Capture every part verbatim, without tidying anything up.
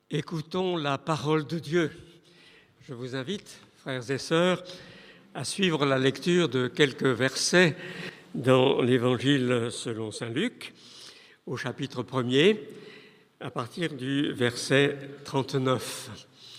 Écoutons la parole de Dieu. Je vous invite, frères et sœurs, à suivre la lecture de quelques versets dans l'Évangile selon saint Luc, au chapitre premier, à partir du verset trente-neuf.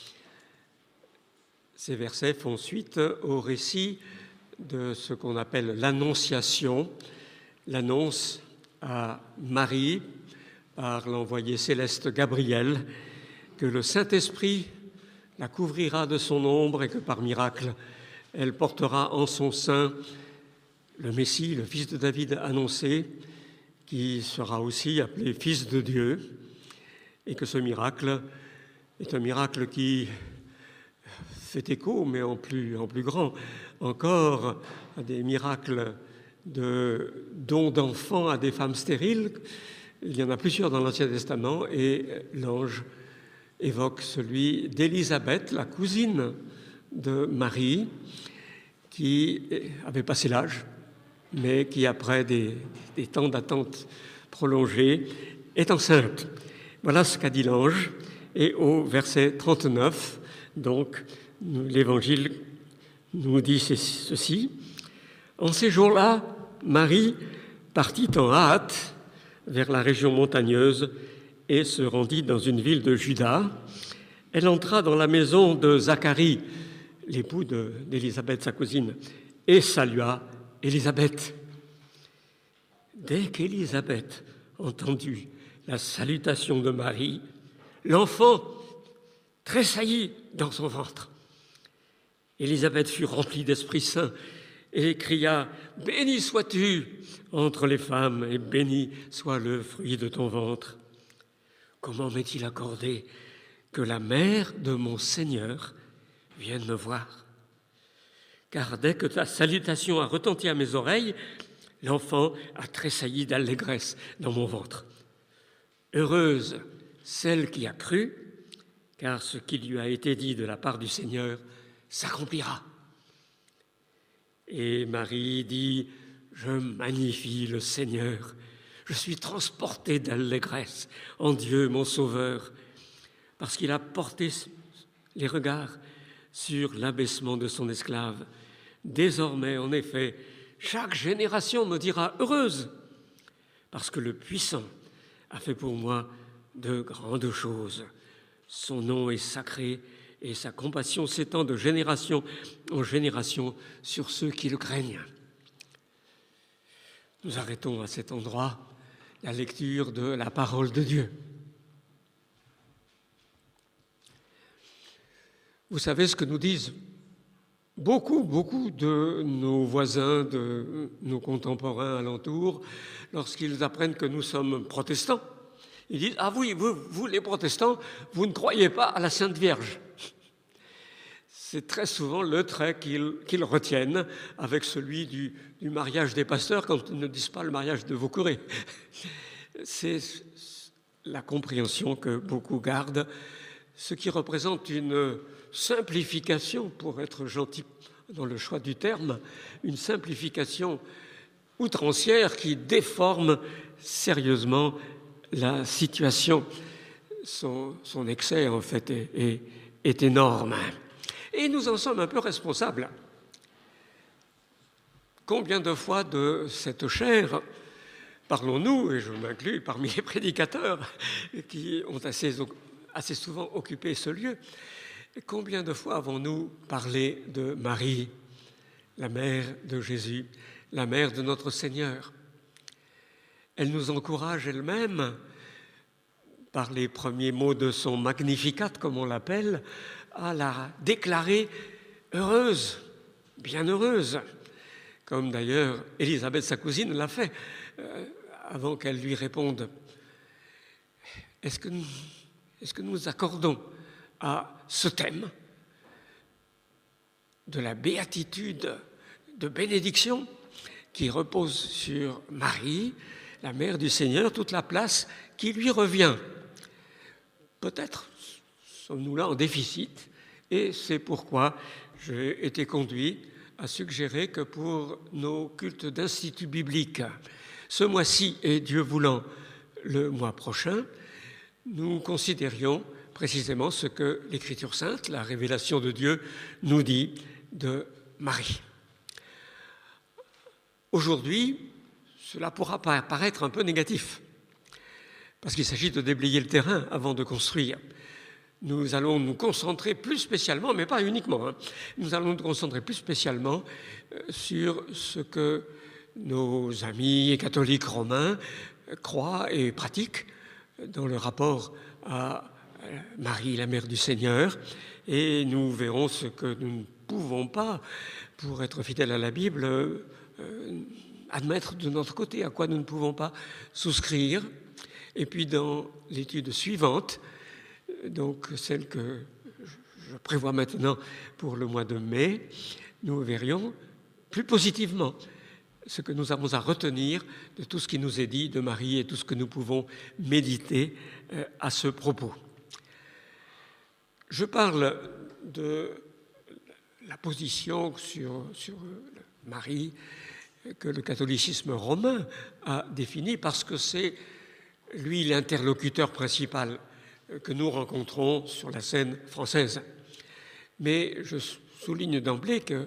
Ces versets font suite au récit de ce qu'on appelle l'Annonciation, l'annonce à Marie par l'envoyé céleste Gabriel, que le Saint-Esprit la couvrira de son ombre et que par miracle, elle portera en son sein le Messie, le Fils de David annoncé, qui sera aussi appelé Fils de Dieu, et que ce miracle est un miracle qui fait écho, mais en plus, en plus grand encore, à des miracles de dons d'enfants à des femmes stériles. Il y en a plusieurs dans l'Ancien Testament, et l'ange évoque celui d'Élisabeth, la cousine de Marie, qui avait passé l'âge, mais qui, après des, des temps d'attente prolongés, est enceinte. Voilà ce qu'a dit l'ange. Et au verset trente-neuf, donc, l'Évangile nous dit ceci. En ces jours-là, Marie partit en hâte vers la région montagneuse et se rendit dans une ville de Juda. Elle entra dans la maison de Zacharie, l'époux d'Élisabeth, sa cousine, et salua Élisabeth. Dès qu'Élisabeth entendit la salutation de Marie, l'enfant tressaillit dans son ventre. Élisabeth fut remplie d'Esprit Saint et cria « Béni sois-tu entre les femmes, et béni soit le fruit de ton ventre. » Comment m'est-il accordé que la mère de mon Seigneur vienne me voir? Car dès que ta salutation a retenti à mes oreilles, l'enfant a tressailli d'allégresse dans mon ventre. Heureuse celle qui a cru, car ce qui lui a été dit de la part du Seigneur s'accomplira. Et Marie dit « Je magnifie le Seigneur. Je suis transportée d'allégresse en Dieu, mon Sauveur, parce qu'il a porté les regards sur l'abaissement de son esclave. Désormais, en effet, chaque génération me dira heureuse, parce que le Puissant a fait pour moi de grandes choses. Son nom est sacré et sa compassion s'étend de génération en génération sur ceux qui le craignent. » Nous arrêtons à cet endroit la lecture de la parole de Dieu. Vous savez ce que nous disent beaucoup, beaucoup de nos voisins, de nos contemporains alentours, lorsqu'ils apprennent que nous sommes protestants. Ils disent « Ah oui, vous, vous les protestants, vous ne croyez pas à la Sainte Vierge ». C'est très souvent le trait qu'ils, qu'ils retiennent avec celui du, du mariage des pasteurs quand ils ne disent pas le mariage de vos curés. C'est la compréhension que beaucoup gardent, ce qui représente une simplification, pour être gentil dans le choix du terme, une simplification outrancière qui déforme sérieusement la situation. Son, son excès, en fait, est, est, est énorme. Et nous en sommes un peu responsables. Combien de fois de cette chair parlons-nous, et je m'inclus parmi les prédicateurs qui ont assez, assez souvent occupé ce lieu, combien de fois avons-nous parlé de Marie, la mère de Jésus, la mère de notre Seigneur? Elle nous encourage elle-même, par les premiers mots de son Magnificat, comme on l'appelle, à la déclarer heureuse, bienheureuse, comme d'ailleurs Élisabeth, sa cousine, l'a fait, euh, avant qu'elle lui réponde. Est-ce que nous, est-ce que nous accordons à ce thème de la béatitude, de bénédiction, qui repose sur Marie, la mère du Seigneur, toute la place qui lui revient? Peut-être sommes-nous là en déficit, et c'est pourquoi j'ai été conduit à suggérer que pour nos cultes d'institut biblique, ce mois-ci et Dieu voulant le mois prochain, nous considérions précisément ce que l'Écriture sainte, la révélation de Dieu, nous dit de Marie. Aujourd'hui, cela pourra paraître un peu négatif, parce qu'il s'agit de déblayer le terrain avant de construire. Nous allons nous concentrer plus spécialement, mais pas uniquement, hein, nous allons nous concentrer plus spécialement sur ce que nos amis catholiques romains croient et pratiquent dans le rapport à Marie, la mère du Seigneur, et nous verrons ce que nous ne pouvons pas, pour être fidèles à la Bible, euh, admettre de notre côté, à quoi nous ne pouvons pas souscrire. Et puis dans l'étude suivante, donc celle que je prévois maintenant pour le mois de mai, nous verrions plus positivement ce que nous avons à retenir de tout ce qui nous est dit de Marie et tout ce que nous pouvons méditer à ce propos. Je parle de la position sur, sur Marie que le catholicisme romain a définie parce que c'est lui l'interlocuteur principal que nous rencontrons sur la scène française. Mais je souligne d'emblée que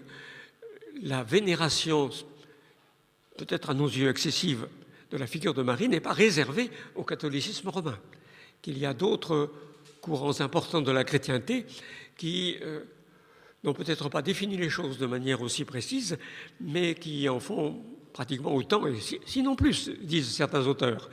la vénération, peut-être à nos yeux excessive, de la figure de Marie n'est pas réservée au catholicisme romain, qu'il y a d'autres courants importants de la chrétienté qui euh, n'ont peut-être pas défini les choses de manière aussi précise, mais qui en font pratiquement autant, et sinon plus, disent certains auteurs.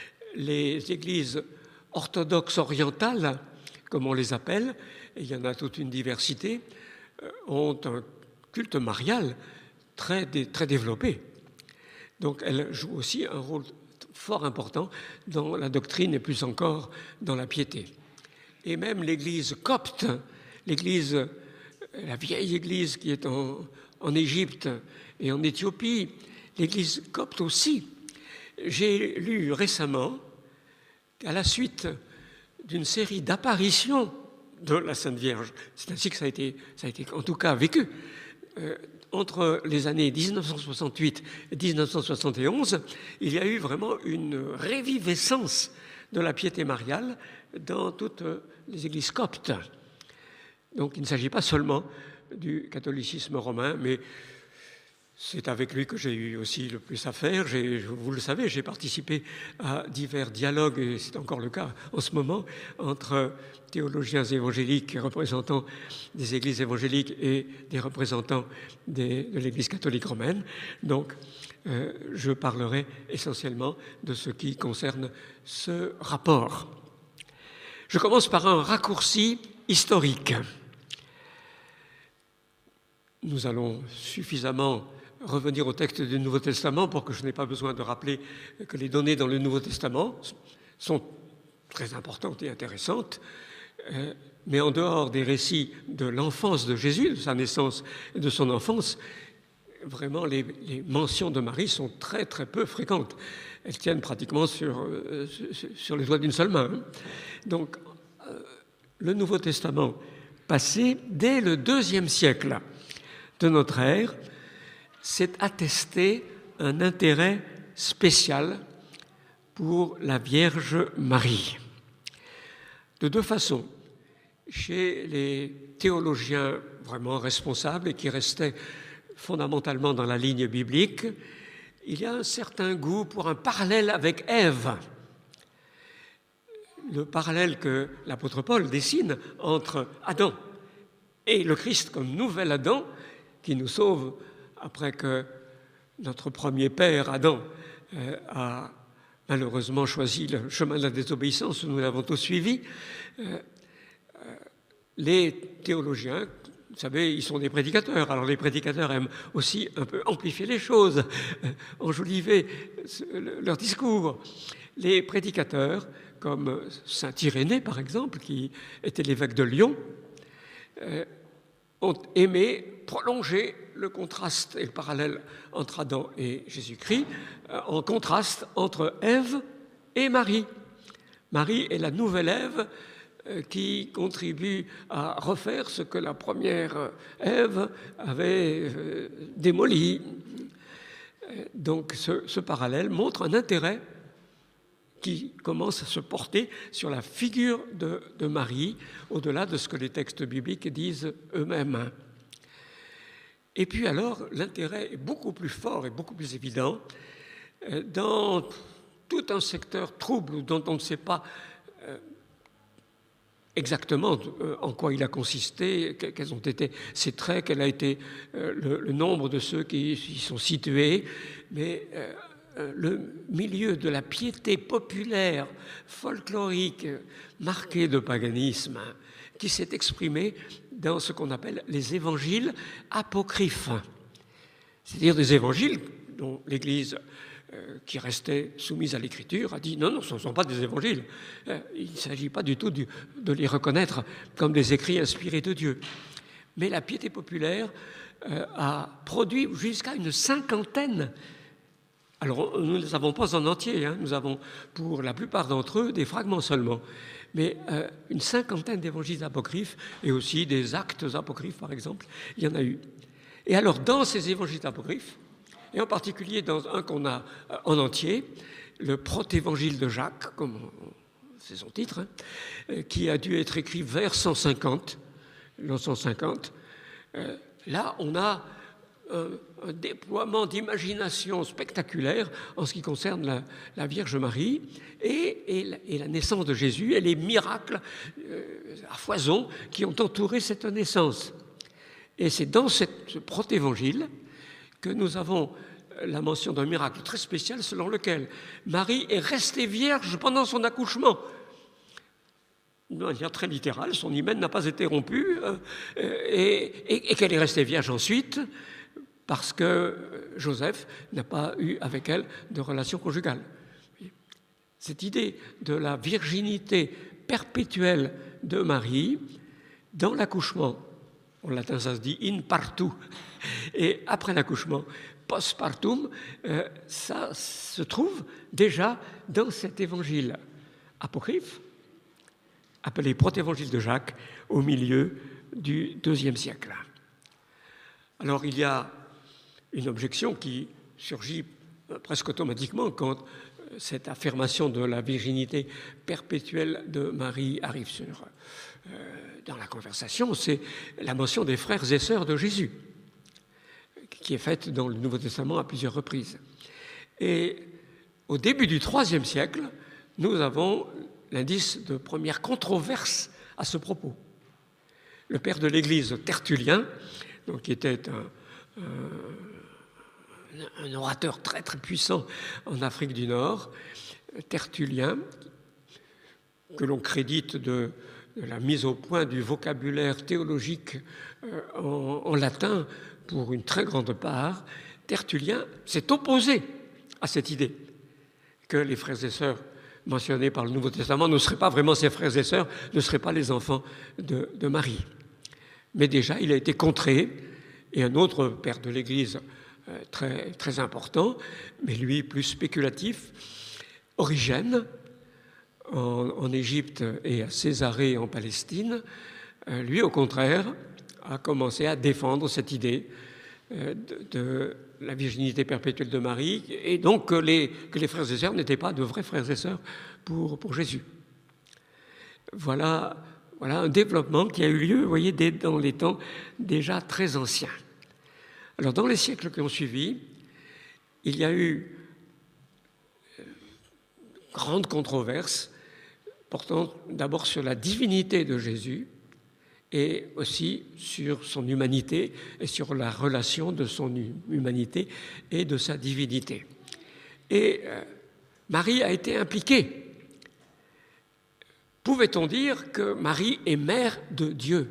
Les églises orthodoxes orientales, comme on les appelle, et il y en a toute une diversité, ont un culte marial très, très développé. Donc elles jouent aussi un rôle fort important dans la doctrine et plus encore dans la piété. Et même l'église copte, l'église, la vieille église qui est en, en Égypte et en Éthiopie, l'église copte aussi. J'ai lu récemment qu'à la suite d'une série d'apparitions de la Sainte Vierge, c'est ainsi que ça a été, ça a été en tout cas vécu, euh, entre les années dix-neuf cent soixante-huit et dix-neuf cent soixante et onze, il y a eu vraiment une réviviscence de la piété mariale dans toutes les églises coptes. Donc il ne s'agit pas seulement du catholicisme romain, mais c'est avec lui que j'ai eu aussi le plus à faire. J'ai, vous le savez, j'ai participé à divers dialogues, et c'est encore le cas en ce moment, entre théologiens évangéliques, représentants des églises évangéliques et des représentants des, de l'Église catholique romaine. Donc, euh, je parlerai essentiellement de ce qui concerne ce rapport. Je commence par un raccourci historique. Nous allons suffisamment revenir au texte du Nouveau Testament pour que je n'ai pas besoin de rappeler que les données dans le Nouveau Testament sont très importantes et intéressantes, mais en dehors des récits de l'enfance de Jésus, de sa naissance et de son enfance, vraiment les, les mentions de Marie sont très très peu fréquentes. Elles tiennent pratiquement sur, sur les doigts d'une seule main. Donc, le Nouveau Testament passé dès le deuxième siècle de notre ère, c'est attester un intérêt spécial pour la Vierge Marie. De deux façons. Chez les théologiens vraiment responsables et qui restaient fondamentalement dans la ligne biblique, il y a un certain goût pour un parallèle avec Ève. Le parallèle que l'apôtre Paul dessine entre Adam et le Christ comme nouvel Adam qui nous sauve après que notre premier père, Adam, euh, a malheureusement choisi le chemin de la désobéissance, nous l'avons tous suivi. Euh, euh, les théologiens, vous savez, ils sont des prédicateurs. Alors les prédicateurs aiment aussi un peu amplifier les choses, euh, enjoliver leur discours. Les prédicateurs, comme saint Irénée par exemple, qui était l'évêque de Lyon, euh, ont aimé prolonger le contraste et le parallèle entre Adam et Jésus-Christ, euh, en contraste entre Ève et Marie. Marie est la nouvelle Ève euh, qui contribue à refaire ce que la première Ève avait euh, démoli. Euh, donc ce, ce parallèle montre un intérêt qui commence à se porter sur la figure de, de Marie, au-delà de ce que les textes bibliques disent eux-mêmes. Et puis alors, l'intérêt est beaucoup plus fort et beaucoup plus évident dans tout un secteur trouble dont on ne sait pas exactement en quoi il a consisté, quels ont été ses traits, quel a été le, le nombre de ceux qui y sont situés, mais le milieu de la piété populaire, folklorique, marquée de paganisme, qui s'est exprimé dans ce qu'on appelle les évangiles apocryphes, c'est-à-dire des évangiles dont l'Église, euh, qui restait soumise à l'Écriture, a dit non, non, ce ne sont pas des évangiles. Euh, il ne s'agit pas du tout du, de les reconnaître comme des écrits inspirés de Dieu. Mais la piété populaire euh, a produit jusqu'à une cinquantaine. Alors, nous ne les avons pas en entier, hein. Nous avons pour la plupart d'entre eux des fragments seulement, mais euh, une cinquantaine d'évangiles apocryphes et aussi des actes apocryphes, par exemple, il y en a eu. Et alors, dans ces évangiles apocryphes, et en particulier dans un qu'on a en entier, le protévangile de Jacques, comme c'est son titre, hein, qui a dû être écrit vers cent cinquante, l'an cent cinquante, euh, là, on a un, un déploiement d'imagination spectaculaire en ce qui concerne la, la Vierge Marie et, et, la, et la naissance de Jésus et les miracles euh, à foison qui ont entouré cette naissance. Et c'est dans cette, ce protévangile que nous avons la mention d'un miracle très spécial selon lequel Marie est restée vierge pendant son accouchement. De manière très littérale, son hymen n'a pas été rompu euh, et, et, et qu'elle est restée vierge ensuite parce que Joseph n'a pas eu avec elle de relation conjugale. Cette idée de la virginité perpétuelle de Marie dans l'accouchement, en latin ça se dit in partu, et après l'accouchement, postpartum, euh, ça se trouve déjà dans cet évangile apocryphe, appelé protévangile de Jacques, au milieu du deuxième siècle. Alors il y a une objection qui surgit presque automatiquement quand cette affirmation de la virginité perpétuelle de Marie arrive sur, euh, dans la conversation, c'est la mention des frères et sœurs de Jésus, qui est faite dans le Nouveau Testament à plusieurs reprises. Et au début du troisième siècle, nous avons l'indice de première controverse à ce propos. Le père de l'Église, Tertullien, donc, qui était un, un, un orateur très très puissant en Afrique du Nord, Tertullien, que l'on crédite de, de la mise au point du vocabulaire théologique euh, en, en latin pour une très grande part, Tertullien s'est opposé à cette idée que les frères et sœurs mentionnés par le Nouveau Testament ne seraient pas vraiment ses frères et sœurs, ne seraient pas les enfants de, de Marie. Mais déjà, il a été contré, et un autre père de l'Église euh, très, très important, mais lui plus spéculatif, Origène, en, en Égypte et à Césarée en Palestine, euh, lui, au contraire, a commencé à défendre cette idée euh, de, de la virginité perpétuelle de Marie, et donc que les, que les frères et sœurs n'étaient pas de vrais frères et sœurs pour, pour Jésus. Voilà, voilà un développement qui a eu lieu, vous voyez, dès, dans les temps déjà très anciens. Alors, dans les siècles qui ont suivi, il y a eu euh, grande controverse portant d'abord sur la divinité de Jésus, et aussi sur son humanité et sur la relation de son humanité et de sa divinité. Et euh, Marie a été impliquée. Pouvait-on dire que Marie est mère de Dieu?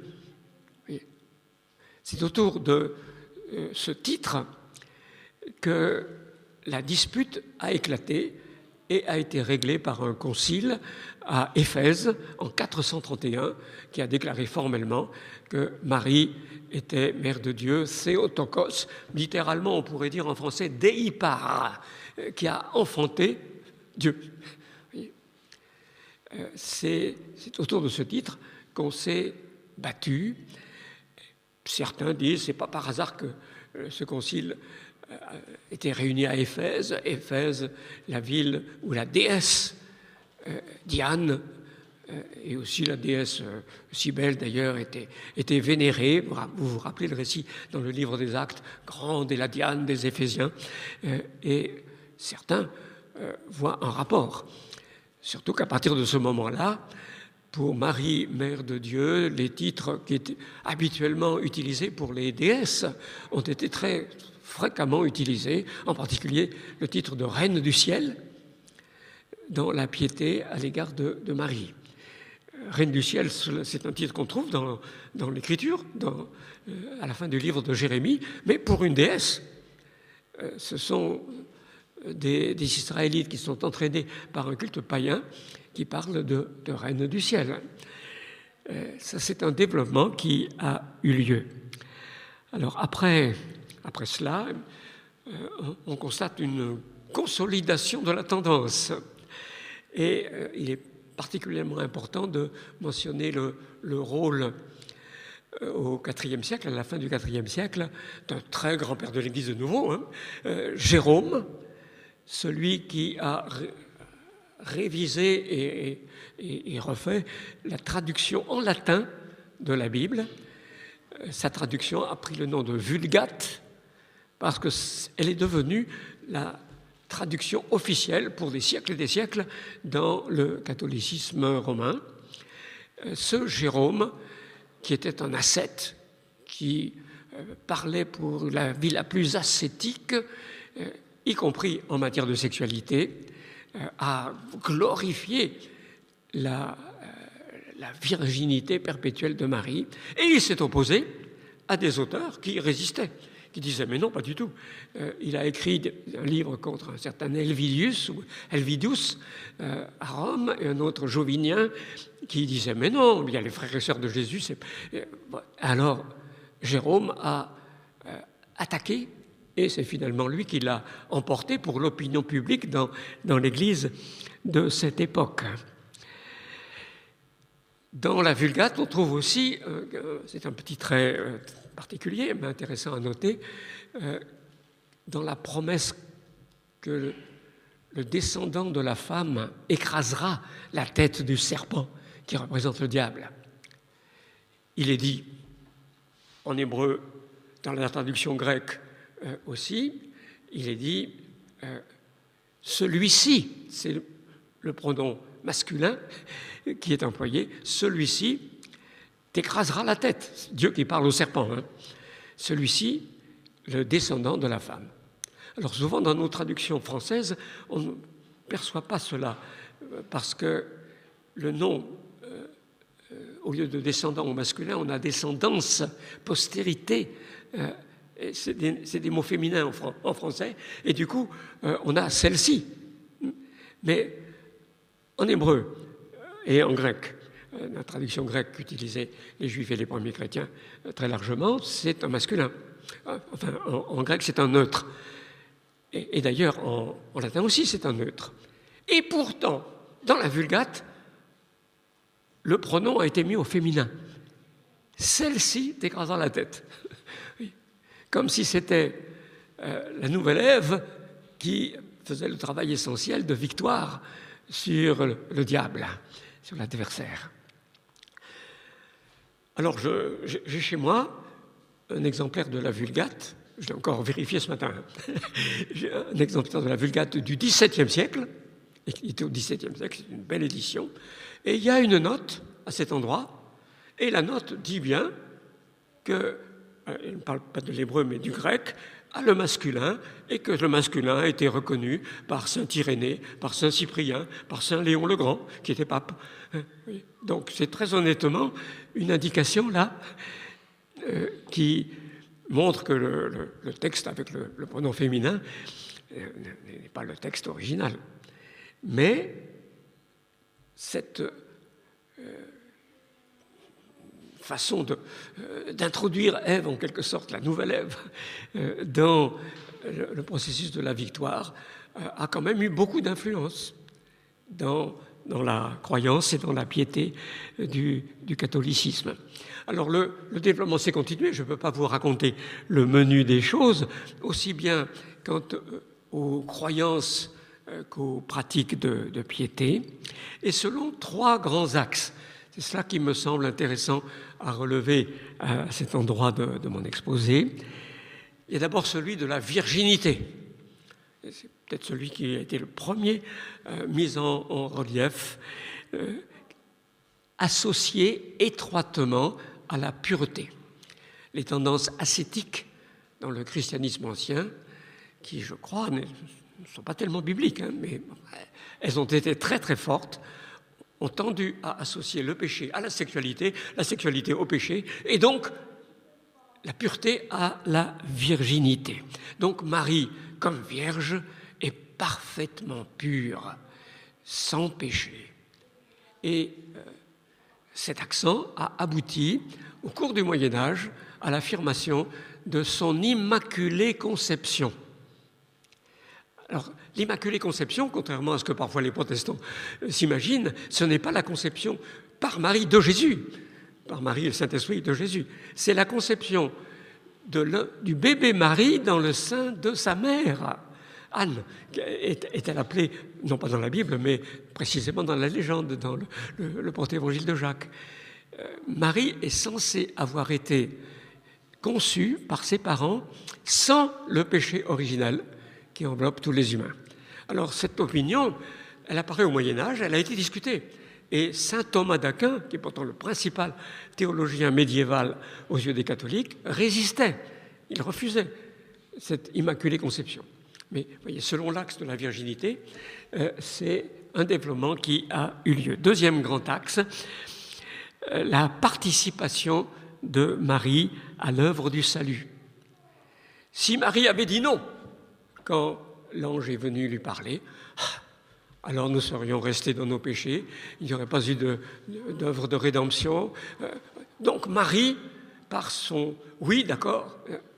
C'est autour de euh, ce titre que la dispute a éclaté et a été réglée par un concile à Éphèse en quatre cent trente et un, qui a déclaré formellement que Marie était mère de Dieu, Theotokos, littéralement on pourrait dire en français Deipar, qui a enfanté Dieu. C'est, c'est autour de ce titre qu'on s'est battu. Certains disent, c'est pas par hasard que ce concile était réuni à Éphèse. Éphèse, la ville où la déesse euh, Diane, euh, et aussi la déesse euh, Cybèle d'ailleurs, était, était vénérée. Vous vous rappelez le récit dans le livre des Actes, grande est la Diane des Éphésiens, euh, et certains euh, voient un rapport. Surtout qu'à partir de ce moment-là, pour Marie, Mère de Dieu, les titres qui étaient habituellement utilisés pour les déesses ont été très fréquemment utilisés, en particulier le titre de Reine du ciel, dans la piété à l'égard de, de Marie. Reine du ciel, c'est un titre qu'on trouve dans, dans l'Écriture, dans, euh, à la fin du livre de Jérémie, mais pour une déesse. Euh, ce sont des, des Israélites qui sont entraînés par un culte païen qui parle de, de reine du ciel. Euh, ça, c'est un développement qui a eu lieu. Alors après, après cela, euh, on constate une consolidation de la tendance. Et euh, il est particulièrement important de mentionner le, le rôle euh, au quatrième siècle, à la fin du quatrième siècle, d'un très grand père de l'Église de nouveau, hein, euh, Jérôme, celui qui a ré- révisé et, et, et refait la traduction en latin de la Bible. Sa traduction a pris le nom de Vulgate parce qu'elle est devenue la traduction officielle pour des siècles et des siècles dans le catholicisme romain. Ce Jérôme, qui était un ascète, qui parlait pour la vie la plus ascétique, y compris en matière de sexualité, a glorifié la, la virginité perpétuelle de Marie, et il s'est opposé à des auteurs qui résistaient, qui disaient mais non, pas du tout. Euh, il a écrit un livre contre un certain Helvidius, ou Helvidus euh, à Rome, et un autre Jovinien qui disait mais non, il y a les frères et sœurs de Jésus. C'est... Alors Jérôme a euh, attaqué, et c'est finalement lui qui l'a emporté pour l'opinion publique dans, dans l'Église de cette époque. Dans la Vulgate, on trouve aussi, euh, c'est un petit trait euh, particulier, mais intéressant à noter, euh, dans la promesse que le, le descendant de la femme écrasera la tête du serpent qui représente le diable. Il est dit, en hébreu, dans la traduction grecque euh, aussi, il est dit, euh, celui-ci, c'est le, le pronom masculin qui est employé, celui-ci t'écrasera la tête. Dieu qui parle au serpent. Hein. Celui-ci, le descendant de la femme. Alors souvent dans nos traductions françaises, on ne perçoit pas cela parce que le nom, euh, euh, au lieu de descendant au masculin, on a descendance, postérité. Euh, c'est, des, c'est des mots féminins en, fran- en français. Et du coup, euh, on a celle-ci. Mais en hébreu et en grec, la traduction grecque qu'utilisaient les juifs et les premiers chrétiens très largement, c'est un masculin. Enfin, en, en grec, c'est un neutre. Et, et d'ailleurs, en, en latin aussi, c'est un neutre. Et pourtant, dans la Vulgate, le pronom a été mis au féminin. Celle-ci t'écrasant la tête. Comme si c'était euh, la nouvelle Ève qui faisait le travail essentiel de victoire sur le, le diable, sur l'adversaire. Alors, je, j'ai chez moi un exemplaire de la Vulgate, je l'ai encore vérifié ce matin, j'ai un exemplaire de la Vulgate du dix-septième siècle, il était au dix-septième siècle, c'est une belle édition, et il y a une note à cet endroit, et la note dit bien que, elle ne parle pas de l'hébreu mais du grec, à le masculin, et que le masculin a été reconnu par saint Irénée, par saint Cyprien, par saint Léon le Grand, qui était pape. Donc c'est très honnêtement une indication là euh, qui montre que le, le, le texte avec le, le pronom féminin euh, n'est pas le texte original. Mais cette euh, façon de, euh, d'introduire Ève, en quelque sorte, la nouvelle Ève, euh, dans le, le processus de la victoire, euh, a quand même eu beaucoup d'influence dans, dans la croyance et dans la piété du, du catholicisme. Alors le, le développement s'est continué, je ne peux pas vous raconter le menu des choses, aussi bien quant euh, aux croyances euh, qu'aux pratiques de, de piété, et selon trois grands axes. C'est cela qui me semble intéressant à relever à cet endroit de, de mon exposé. Il y a d'abord celui de la virginité. C'est peut-être celui qui a été le premier euh, mis en, en relief, euh, associé étroitement à la pureté. Les tendances ascétiques dans le christianisme ancien, qui, je crois, ne sont pas tellement bibliques, hein, mais elles ont été très très fortes, ont tendu à associer le péché à la sexualité, la sexualité au péché, et donc la pureté à la virginité. Donc Marie, comme vierge, est parfaitement pure, sans péché. Et euh, cet accent a abouti, au cours du Moyen-Âge, à l'affirmation de son immaculée conception. Alors, l'immaculée conception, contrairement à ce que parfois les protestants s'imaginent, ce n'est pas la conception par Marie de Jésus, par Marie et le Saint-Esprit de Jésus. C'est la conception de du bébé Marie dans le sein de sa mère. Anne est-elle appelée, non pas dans la Bible, mais précisément dans la légende, dans le, le, le protévangile de Jacques. Euh, Marie est censée avoir été conçue par ses parents sans le péché originel qui enveloppe tous les humains. Alors cette opinion, elle apparaît au Moyen-Âge, elle a été discutée. Et saint Thomas d'Aquin, qui est pourtant le principal théologien médiéval aux yeux des catholiques, résistait. Il refusait cette immaculée conception. Mais voyez, selon l'axe de la virginité, euh, c'est un développement qui a eu lieu. Deuxième grand axe, euh, la participation de Marie à l'œuvre du salut. Si Marie avait dit non quand l'ange est venu lui parler, alors nous serions restés dans nos péchés, il n'y aurait pas eu de, d'œuvre de rédemption. Donc Marie, par son « oui, d'accord »,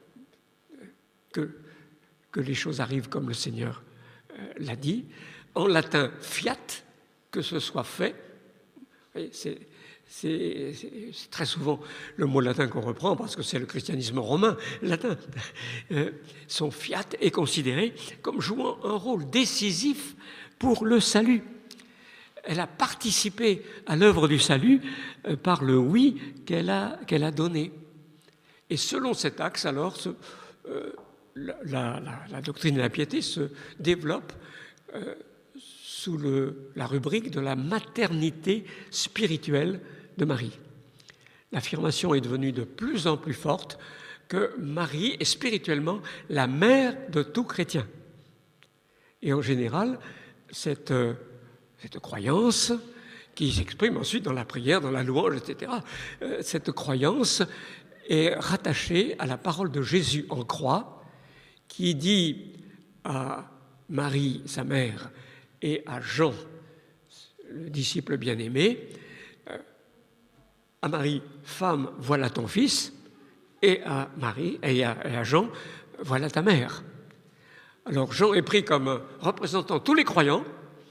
que, que les choses arrivent comme le Seigneur l'a dit, en latin « fiat », que ce soit fait, c'est, c'est, c'est très souvent le mot latin qu'on reprend parce que c'est le christianisme romain latin. Son « fiat » est considéré comme jouant un rôle décisif pour le salut. Elle a participé à l'œuvre du salut par le oui qu'elle a, qu'elle a donné. Et selon cet axe, alors, ce, euh, la, la, la doctrine de la piété se développe euh, sous le, la rubrique de la maternité spirituelle de Marie. L'affirmation est devenue de plus en plus forte que Marie est spirituellement la mère de tout chrétien. Et en général, Cette, cette croyance qui s'exprime ensuite dans la prière, dans la louange, et cetera, euh, cette croyance est rattachée à la parole de Jésus en croix qui dit à Marie, sa mère, et à Jean, le disciple bien-aimé, euh, à Marie, femme, voilà ton fils, et à Marie, et à, et à Jean, voilà ta mère. Alors Jean est pris comme représentant tous les croyants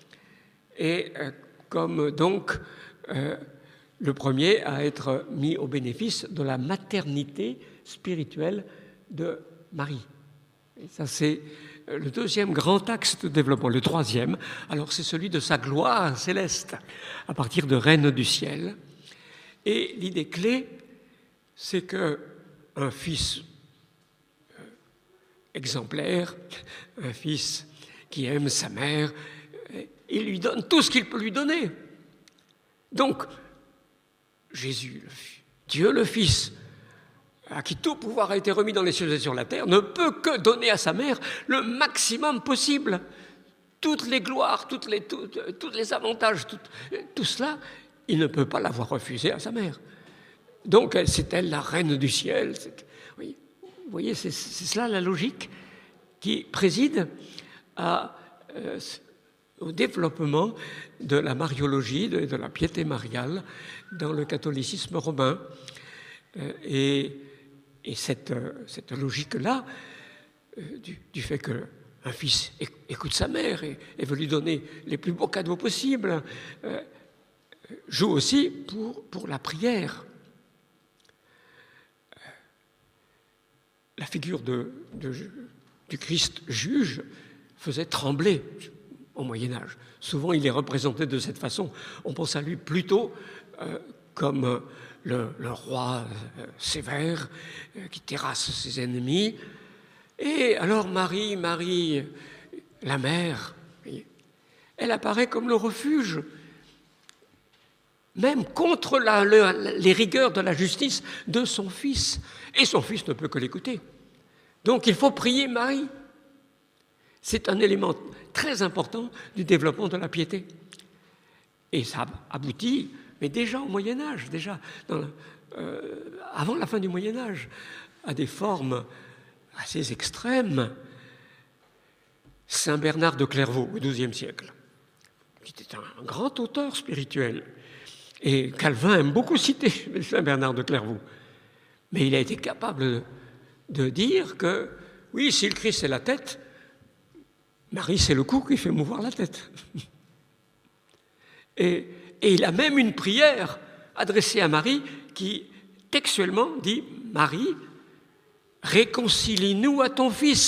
et euh, comme donc euh, le premier à être mis au bénéfice de la maternité spirituelle de Marie. Et ça c'est le deuxième grand axe de développement. Le troisième, alors c'est celui de sa gloire céleste à partir de reine du ciel. Et l'idée clé, c'est qu'un fils exemplaire, un fils qui aime sa mère, il lui donne tout ce qu'il peut lui donner. Donc, Jésus, Dieu le Fils, à qui tout pouvoir a été remis dans les cieux et sur la terre, ne peut que donner à sa mère le maximum possible. Toutes les gloires, toutes les, tout, tous les avantages, tout, tout cela, il ne peut pas l'avoir refusé à sa mère. Donc, c'est elle la reine du ciel. C'est, oui. Vous voyez, c'est, c'est cela la logique qui préside à, euh, au développement de la mariologie, de, de la piété mariale dans le catholicisme romain. Euh, et, et cette, euh, cette logique-là, euh, du, du fait qu'un fils écoute sa mère et, et veut lui donner les plus beaux cadeaux possibles, euh, joue aussi pour, pour la prière. La figure de, de, du Christ juge faisait trembler au Moyen-Âge. Souvent, il est représenté de cette façon. On pense à lui plutôt euh, comme euh, le, le roi euh, sévère euh, qui terrasse ses ennemis. Et alors Marie, Marie, euh, la mère, elle apparaît comme le refuge, même contre la, le, les rigueurs de la justice de son fils. Et son fils ne peut que l'écouter. Donc il faut prier Marie. C'est un élément très important du développement de la piété. Et ça aboutit, mais déjà au Moyen-Âge, déjà dans le, euh, avant la fin du Moyen-Âge, à des formes assez extrêmes. Saint Bernard de Clairvaux, au douzième siècle, qui était un grand auteur spirituel. Et Calvin aime beaucoup citer Saint Bernard de Clairvaux. Mais il a été capable de dire que, oui, si le Christ c'est la tête, Marie c'est le cou qui fait mouvoir la tête. Et, et il a même une prière adressée à Marie qui, textuellement, dit « Marie, réconcilie-nous à ton Fils ».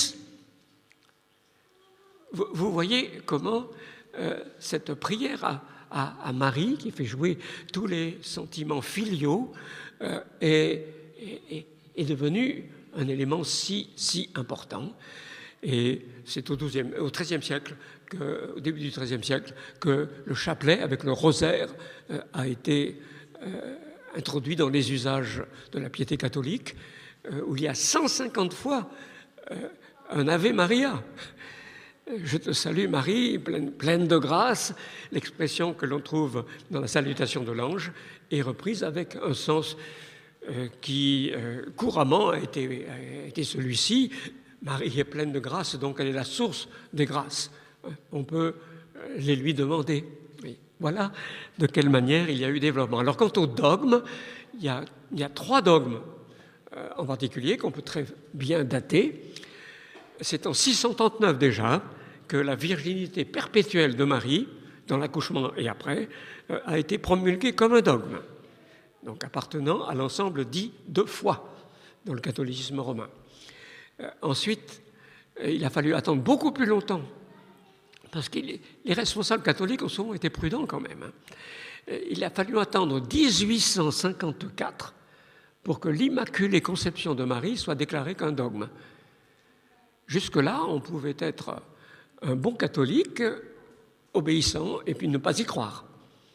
Vous, vous voyez comment euh, cette prière à, à, à Marie, qui fait jouer tous les sentiments filiaux, euh, est, est, est devenue un élément si, si important. Et c'est au, douzième, au treizième siècle, que, au début du treizième siècle, que le chapelet avec le rosaire euh, a été euh, introduit dans les usages de la piété catholique, euh, où il y a cent cinquante fois euh, un Ave Maria. Je te salue Marie, pleine, pleine de grâce. L'expression que l'on trouve dans la salutation de l'ange est reprise avec un sens euh, qui euh, couramment a été, a été celui-ci. Marie est pleine de grâce, donc elle est la source des grâces. On peut les lui demander. Oui. Voilà de quelle manière il y a eu développement. Alors quant au dogme, il y a, il y a trois dogmes euh, en particulier qu'on peut très bien dater. C'est en six cent trente-neuf déjà que la virginité perpétuelle de Marie, dans l'accouchement et après, euh, a été promulguée comme un dogme, donc appartenant à l'ensemble dit de foi dans le catholicisme romain. Euh, ensuite, euh, il a fallu attendre beaucoup plus longtemps, parce que les responsables catholiques ont souvent été prudents quand même. Hein. Euh, il a fallu attendre dix-huit cent cinquante-quatre pour que l'Immaculée Conception de Marie soit déclarée qu'un dogme. Jusque-là, on pouvait être un bon catholique, obéissant, et puis ne pas y croire.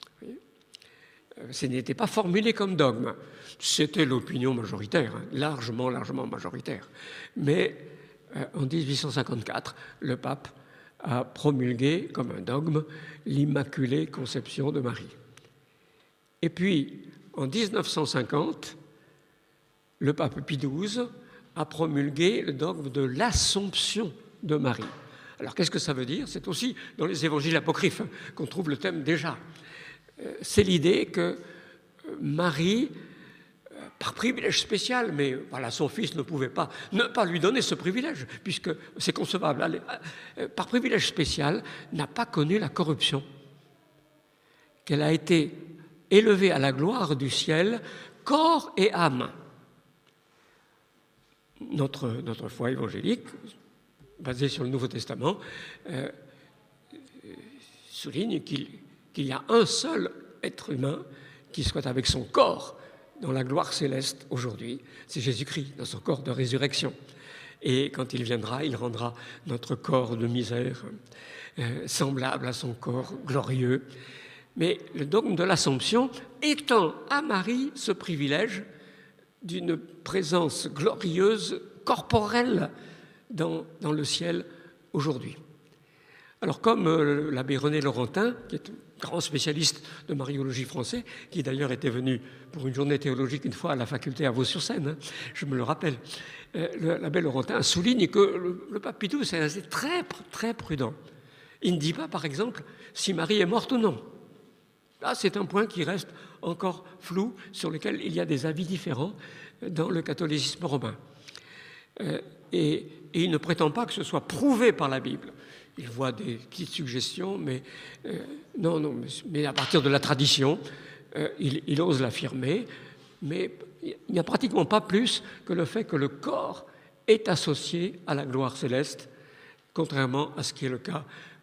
Ce n'était pas formulé comme dogme. C'était l'opinion majoritaire, hein, largement, largement majoritaire. Mais euh, en dix-huit cent cinquante-quatre, le pape a promulgué comme un dogme l'Immaculée Conception de Marie. Et puis, en dix-neuf cent cinquante, le pape Pie douze a promulgué le dogme de l'Assomption de Marie. Alors, qu'est-ce que ça veut dire? C'est aussi dans les évangiles apocryphes hein, qu'on trouve le thème déjà. Euh, c'est l'idée que Marie, euh, par privilège spécial, mais voilà, son fils ne pouvait pas ne pas lui donner ce privilège, puisque c'est concevable, allez, euh, par privilège spécial, n'a pas connu la corruption, qu'elle a été élevée à la gloire du ciel, corps et âme. Notre, notre foi évangélique, basée sur le Nouveau Testament, euh, souligne qu'il, qu'il y a un seul être humain qui soit avec son corps dans la gloire céleste aujourd'hui, c'est Jésus-Christ, dans son corps de résurrection. Et quand il viendra, il rendra notre corps de misère euh, semblable à son corps glorieux. Mais le dogme de l'Assomption étend à Marie ce privilège d'une présence glorieuse, corporelle, dans, dans le ciel aujourd'hui. Alors comme euh, l'abbé René Laurentin, qui est un grand spécialiste de mariologie français, qui d'ailleurs était venu pour une journée théologique une fois à la faculté à Vaux-sur-Seine, hein, je me le rappelle, euh, l'abbé Laurentin souligne que le, le pape Pie douze est resté très, très prudent. Il ne dit pas, par exemple, si Marie est morte ou non. Là, c'est un point qui reste encore flou, sur lequel il y a des avis différents dans le catholicisme romain. Euh, et, et il ne prétend pas que ce soit prouvé par la Bible. Il voit des petites suggestions, mais euh, non, non, mais, mais à partir de la tradition, euh, il, il ose l'affirmer, mais il n'y a pratiquement pas plus que le fait que le corps est associé à la gloire céleste, contrairement à ce qui est le cas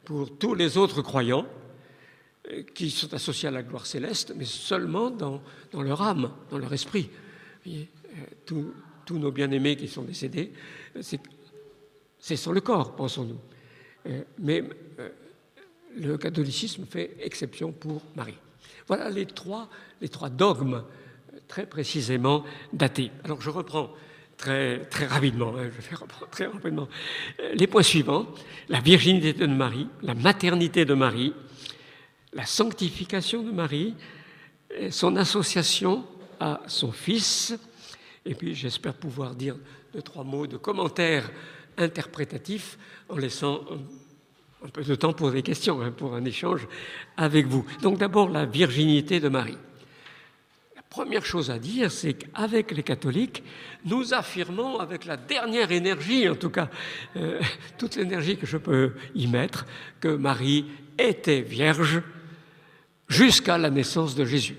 pour tous les autres croyants qui sont associés à la gloire céleste, mais seulement dans, dans leur âme, dans leur esprit. Vous voyez, tous, tous nos bien-aimés qui sont décédés, c'est, c'est sans le corps, pensons-nous. Mais le catholicisme fait exception pour Marie. Voilà les trois, les trois dogmes très précisément datés. Alors je reprends très, très rapidement, hein, je vais reprendre très rapidement les points suivants. La virginité de Marie, la maternité de Marie, la sanctification de Marie, son association à son Fils, et puis j'espère pouvoir dire deux, trois mots de commentaires interprétatifs en laissant un, un peu de temps pour des questions, hein, pour un échange avec vous. Donc d'abord la virginité de Marie. La première chose à dire, c'est qu'avec les catholiques, nous affirmons avec la dernière énergie, en tout cas euh, toute l'énergie que je peux y mettre, que Marie était vierge jusqu'à la naissance de Jésus.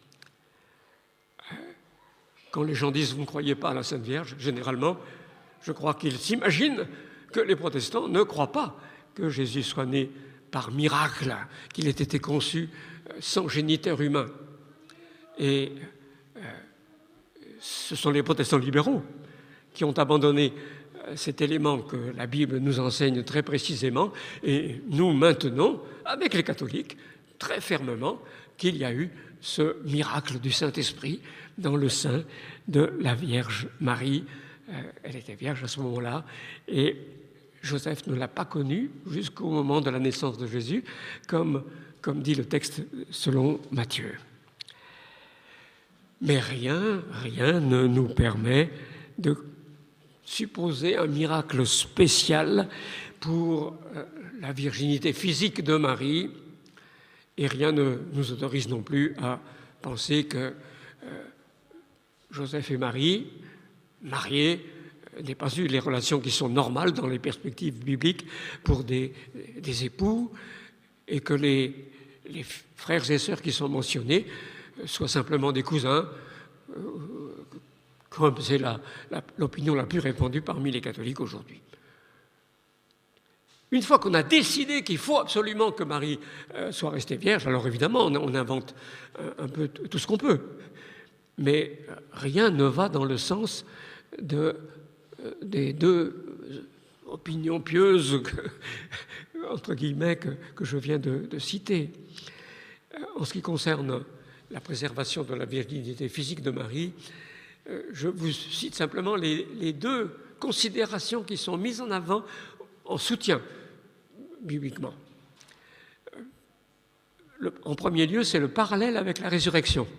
Quand les gens disent « vous ne croyez pas à la Sainte Vierge », généralement, je crois qu'ils s'imaginent que les protestants ne croient pas que Jésus soit né par miracle, qu'il ait été conçu sans géniteur humain. Et euh, ce sont les protestants libéraux qui ont abandonné cet élément que la Bible nous enseigne très précisément, et nous maintenons, avec les catholiques, très fermement qu'il y a eu ce miracle du Saint-Esprit dans le sein de la Vierge Marie. Euh, elle était vierge à ce moment-là, et Joseph ne l'a pas connue jusqu'au moment de la naissance de Jésus, comme, comme dit le texte selon Matthieu. Mais rien, rien ne nous permet de supposer un miracle spécial pour euh, la virginité physique de Marie, et rien ne nous autorise non plus à penser que euh, Joseph et Marie, mariés, euh, n'aient pas eu les relations qui sont normales dans les perspectives bibliques pour des, des époux, et que les, les frères et sœurs qui sont mentionnés euh, soient simplement des cousins, euh, comme c'est la, la, l'opinion la plus répandue parmi les catholiques aujourd'hui. Une fois qu'on a décidé qu'il faut absolument que Marie euh, soit restée vierge, alors évidemment, on, on invente un, un peu tout ce qu'on peut. Mais rien ne va dans le sens de, euh, des deux opinions pieuses, que, entre guillemets, que, que je viens de, de citer. En ce qui concerne la préservation de la virginité physique de Marie, euh, je vous cite simplement les, les deux considérations qui sont mises en avant en soutien bibliquement. Le, en premier lieu, c'est le parallèle avec la résurrection.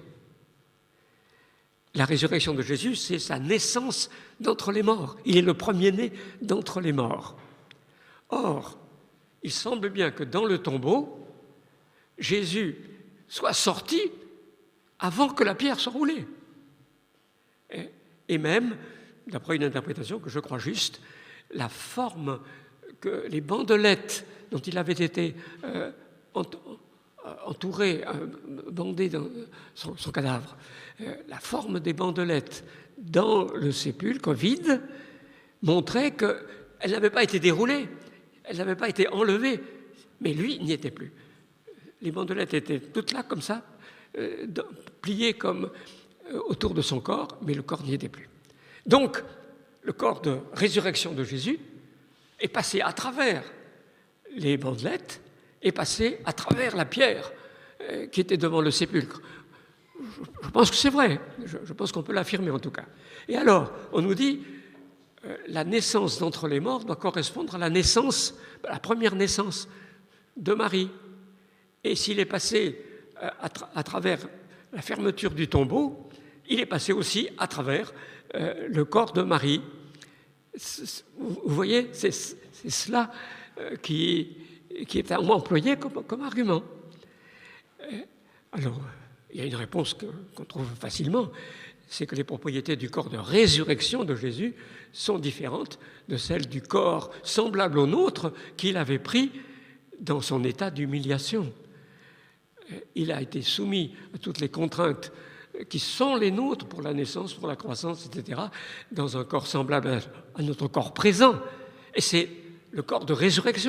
La résurrection de Jésus, c'est sa naissance d'entre les morts. Il est le premier-né d'entre les morts. Or, il semble bien que dans le tombeau, Jésus soit sorti avant que la pierre soit roulée. Et, et même, d'après une interprétation que je crois juste, la forme que les bandelettes dont il avait été euh, entouré, euh, bandé dans son, son cadavre, euh, la forme des bandelettes dans le sépulcre vide montrait qu'elle n'avait pas été déroulée, elle n'avait pas été enlevée, mais lui n'y était plus. Les bandelettes étaient toutes là comme ça, euh, pliées comme euh, autour de son corps, mais le corps n'y était plus. Donc, le corps de résurrection de Jésus est passé à travers les bandelettes, est passé à travers la pierre euh, qui était devant le sépulcre. Je, je pense que c'est vrai, je, je pense qu'on peut l'affirmer en tout cas. Et alors, on nous dit, euh, la naissance d'entre les morts doit correspondre à la naissance, à la première naissance de Marie. Et s'il est passé euh, à, tra- à travers la fermeture du tombeau, il est passé aussi à travers euh, le corps de Marie. Vous voyez, c'est, c'est cela qui, qui est employé comme, comme argument. Alors, il y a une réponse que, qu'on trouve facilement, c'est que les propriétés du corps de résurrection de Jésus sont différentes de celles du corps semblable au nôtre qu'il avait pris dans son état d'humiliation. Il a été soumis à toutes les contraintes qui sont les nôtres pour la naissance, pour la croissance, et cetera, dans un corps semblable à notre corps présent. Et c'est le corps de résurrection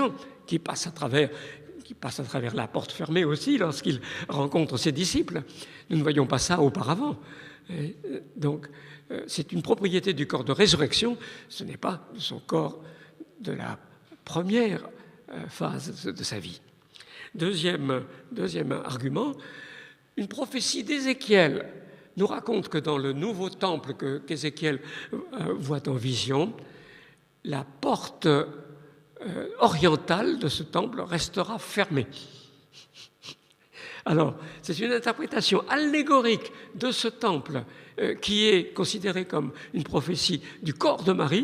qui passe à travers, qui passe à travers la porte fermée aussi lorsqu'il rencontre ses disciples. Nous ne voyons pas ça auparavant. Et donc, c'est une propriété du corps de résurrection, ce n'est pas son corps de la première phase de sa vie. Deuxième, deuxième argument, une prophétie d'Ézéchiel nous raconte que dans le nouveau temple que, qu'Ézéchiel voit en vision, la porte orientale de ce temple restera fermée. Alors, c'est une interprétation allégorique de ce temple euh, qui est considéré comme une prophétie du corps de Marie.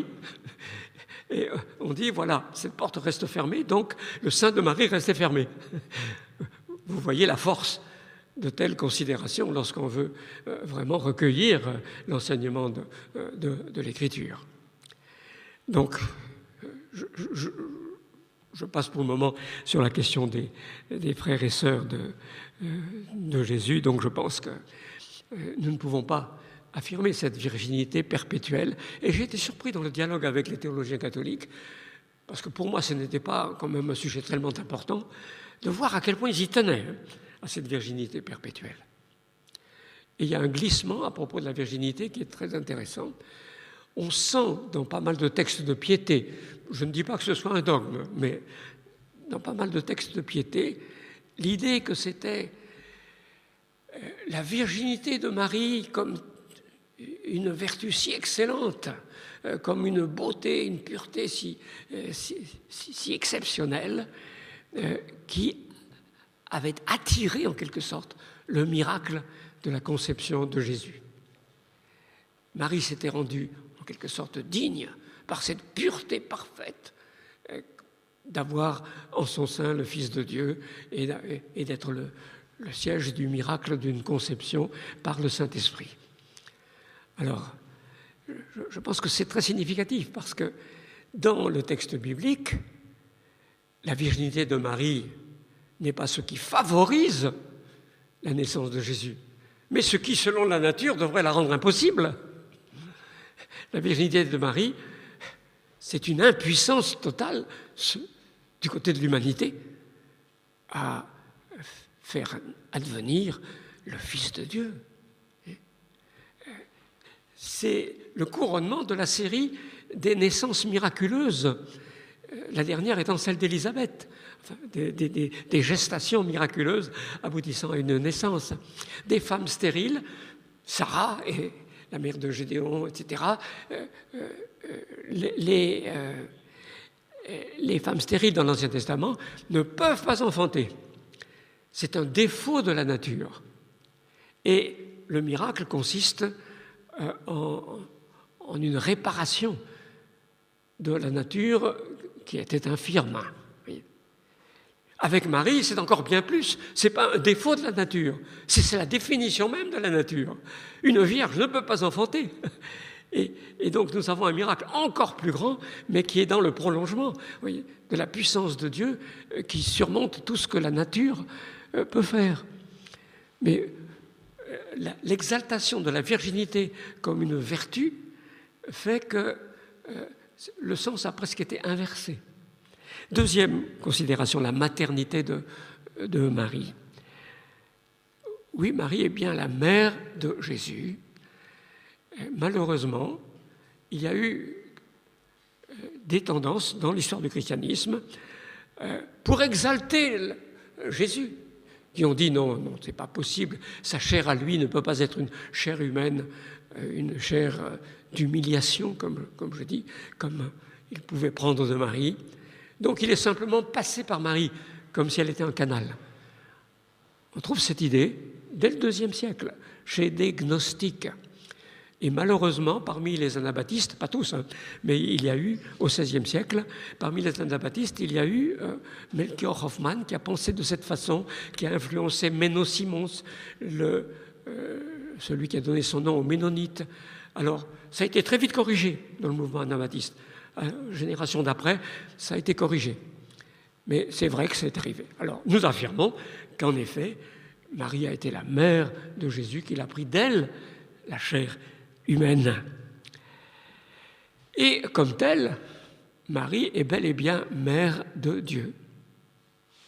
Et euh, on dit, voilà, cette porte reste fermée, donc le sein de Marie reste fermé. Vous voyez la force de telles considérations lorsqu'on veut euh, vraiment recueillir euh, l'enseignement de, euh, de, de l'Écriture. Donc, je, je, je passe pour le moment sur la question des, des frères et sœurs de, de Jésus. Donc je pense que nous ne pouvons pas affirmer cette virginité perpétuelle. Et j'ai été surpris dans le dialogue avec les théologiens catholiques, parce que pour moi ce n'était pas quand même un sujet tellement important, de voir à quel point ils y tenaient à cette virginité perpétuelle. Et il y a un glissement à propos de la virginité qui est très intéressant. On sent dans pas mal de textes de piété, je ne dis pas que ce soit un dogme, mais dans pas mal de textes de piété, l'idée que c'était la virginité de Marie comme une vertu si excellente, comme une beauté, une pureté si, si, si, si exceptionnelle, qui avait attiré en quelque sorte le miracle de la conception de Jésus. Marie s'était rendue en quelque sorte digne par cette pureté parfaite d'avoir en son sein le Fils de Dieu et d'être le, le siège du miracle d'une conception par le Saint-Esprit. Alors, je, je pense que c'est très significatif parce que dans le texte biblique, la virginité de Marie n'est pas ce qui favorise la naissance de Jésus, mais ce qui, selon la nature, devrait la rendre impossible. La virginité de Marie, c'est une impuissance totale du côté de l'humanité à faire advenir le Fils de Dieu. C'est le couronnement de la série des naissances miraculeuses, la dernière étant celle d'Élisabeth, enfin, des, des, des gestations miraculeuses aboutissant à une naissance. Des femmes stériles, Sarah et la mère de Gédéon, et cetera, euh, euh, les, les, euh, les femmes stériles dans l'Ancien Testament ne peuvent pas enfanter. C'est un défaut de la nature. Et le miracle consiste euh, en, en une réparation de la nature qui était infirme. Avec Marie, c'est encore bien plus. Ce n'est pas un défaut de la nature, c'est la définition même de la nature. Une vierge ne peut pas enfanter. Et, et donc nous avons un miracle encore plus grand, mais qui est dans le prolongement, vous voyez, de la puissance de Dieu qui surmonte tout ce que la nature peut faire. Mais l'exaltation de la virginité comme une vertu fait que le sens a presque été inversé. Deuxième considération, la maternité de, de Marie. Oui, Marie est bien la mère de Jésus. Malheureusement, il y a eu des tendances dans l'histoire du christianisme pour exalter Jésus, qui ont dit non, non, c'est pas possible, sa chair à lui ne peut pas être une chair humaine, une chair d'humiliation, comme, comme je dis, comme il pouvait prendre de Marie. Donc il est simplement passé par Marie, comme si elle était un canal. On trouve cette idée dès le deuxième siècle, chez des gnostiques. Et malheureusement, parmi les anabaptistes, pas tous, hein, mais il y a eu, au seizième siècle, parmi les anabaptistes, il y a eu euh, Melchior Hoffman qui a pensé de cette façon, qui a influencé Menno Simons, le, euh, celui qui a donné son nom aux Ménonites. Alors, ça a été très vite corrigé dans le mouvement anabaptiste. Euh, génération d'après, ça a été corrigé. Mais c'est vrai que c'est arrivé. Alors, nous affirmons qu'en effet, Marie a été la mère de Jésus, qu'il a pris d'elle la chair humaine. Et comme telle, Marie est bel et bien mère de Dieu.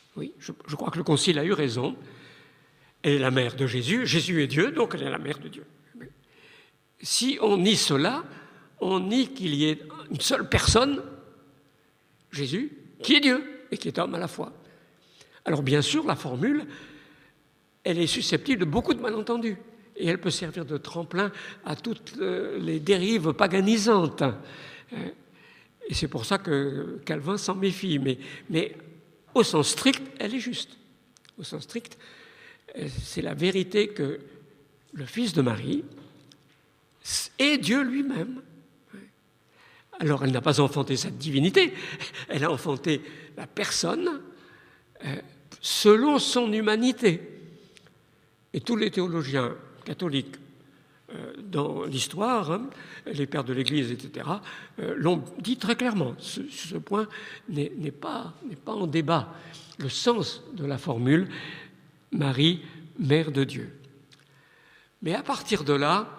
Oui, je, je crois que le Concile a eu raison. Elle est la mère de Jésus. Jésus est Dieu, donc elle est la mère de Dieu. Mais si on nie cela, on nie qu'il y ait une seule personne, Jésus, qui est Dieu et qui est homme à la fois. Alors bien sûr, la formule, elle est susceptible de beaucoup de malentendus et elle peut servir de tremplin à toutes les dérives paganisantes. Et c'est pour ça que Calvin s'en méfie. Mais, mais au sens strict, elle est juste. Au sens strict, c'est la vérité que le Fils de Marie est Dieu lui-même. Alors, elle n'a pas enfanté cette divinité, elle a enfanté la personne euh, selon son humanité. Et tous les théologiens catholiques euh, dans l'histoire, hein, les pères de l'Église, et cetera, euh, l'ont dit très clairement. Ce, ce point n'est, n'est pas, n'est pas en débat. Le sens de la formule « Marie, Mère de Dieu ». Mais à partir de là,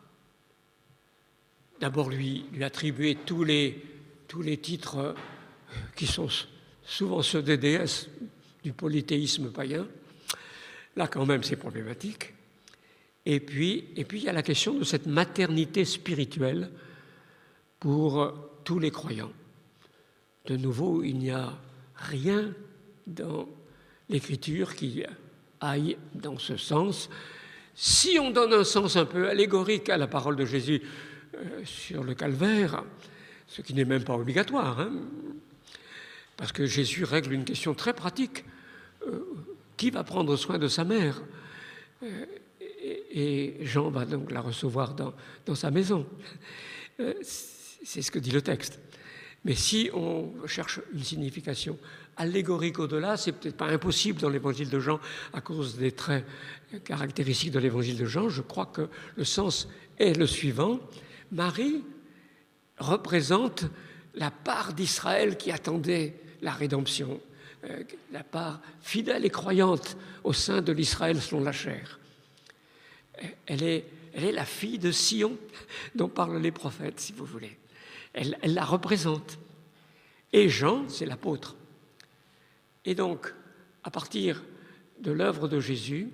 d'abord lui, lui attribuer tous les, tous les titres qui sont souvent ceux des déesses du polythéisme païen. Là, quand même, c'est problématique. Et puis, et puis, il y a la question de cette maternité spirituelle pour tous les croyants. De nouveau, il n'y a rien dans l'Écriture qui aille dans ce sens. Si on donne un sens un peu allégorique à la parole de Jésus euh, sur le calvaire, ce qui n'est même pas obligatoire, hein, parce que Jésus règle une question très pratique. Euh, qui va prendre soin de sa mère ? euh, et, et Jean va donc la recevoir dans, dans sa maison. Euh, c'est ce que dit le texte. Mais si on cherche une signification allégorique au-delà, c'est peut-être pas impossible dans l'évangile de Jean à cause des traits caractéristiques de l'évangile de Jean. Je crois que le sens est le suivant. Marie représente la part d'Israël qui attendait la rédemption, euh, la part fidèle et croyante au sein de l'Israël selon la chair. Elle est, elle est la fille de Sion dont parlent les prophètes, si vous voulez. Elle, elle la représente. Et Jean, c'est l'apôtre. Et donc, à partir de l'œuvre de Jésus,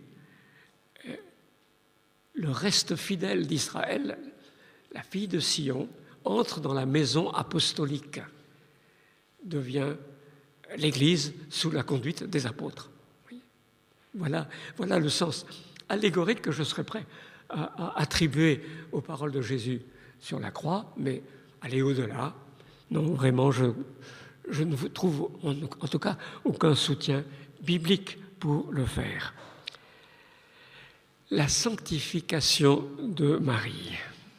le reste fidèle d'Israël, la fille de Sion, entre dans la maison apostolique, devient l'Église sous la conduite des apôtres. Voilà, voilà le sens allégorique que je serais prêt à, à attribuer aux paroles de Jésus sur la croix, mais aller au-delà, non, vraiment, je, je ne trouve en, en tout cas aucun soutien biblique pour le faire. La sanctification de Marie.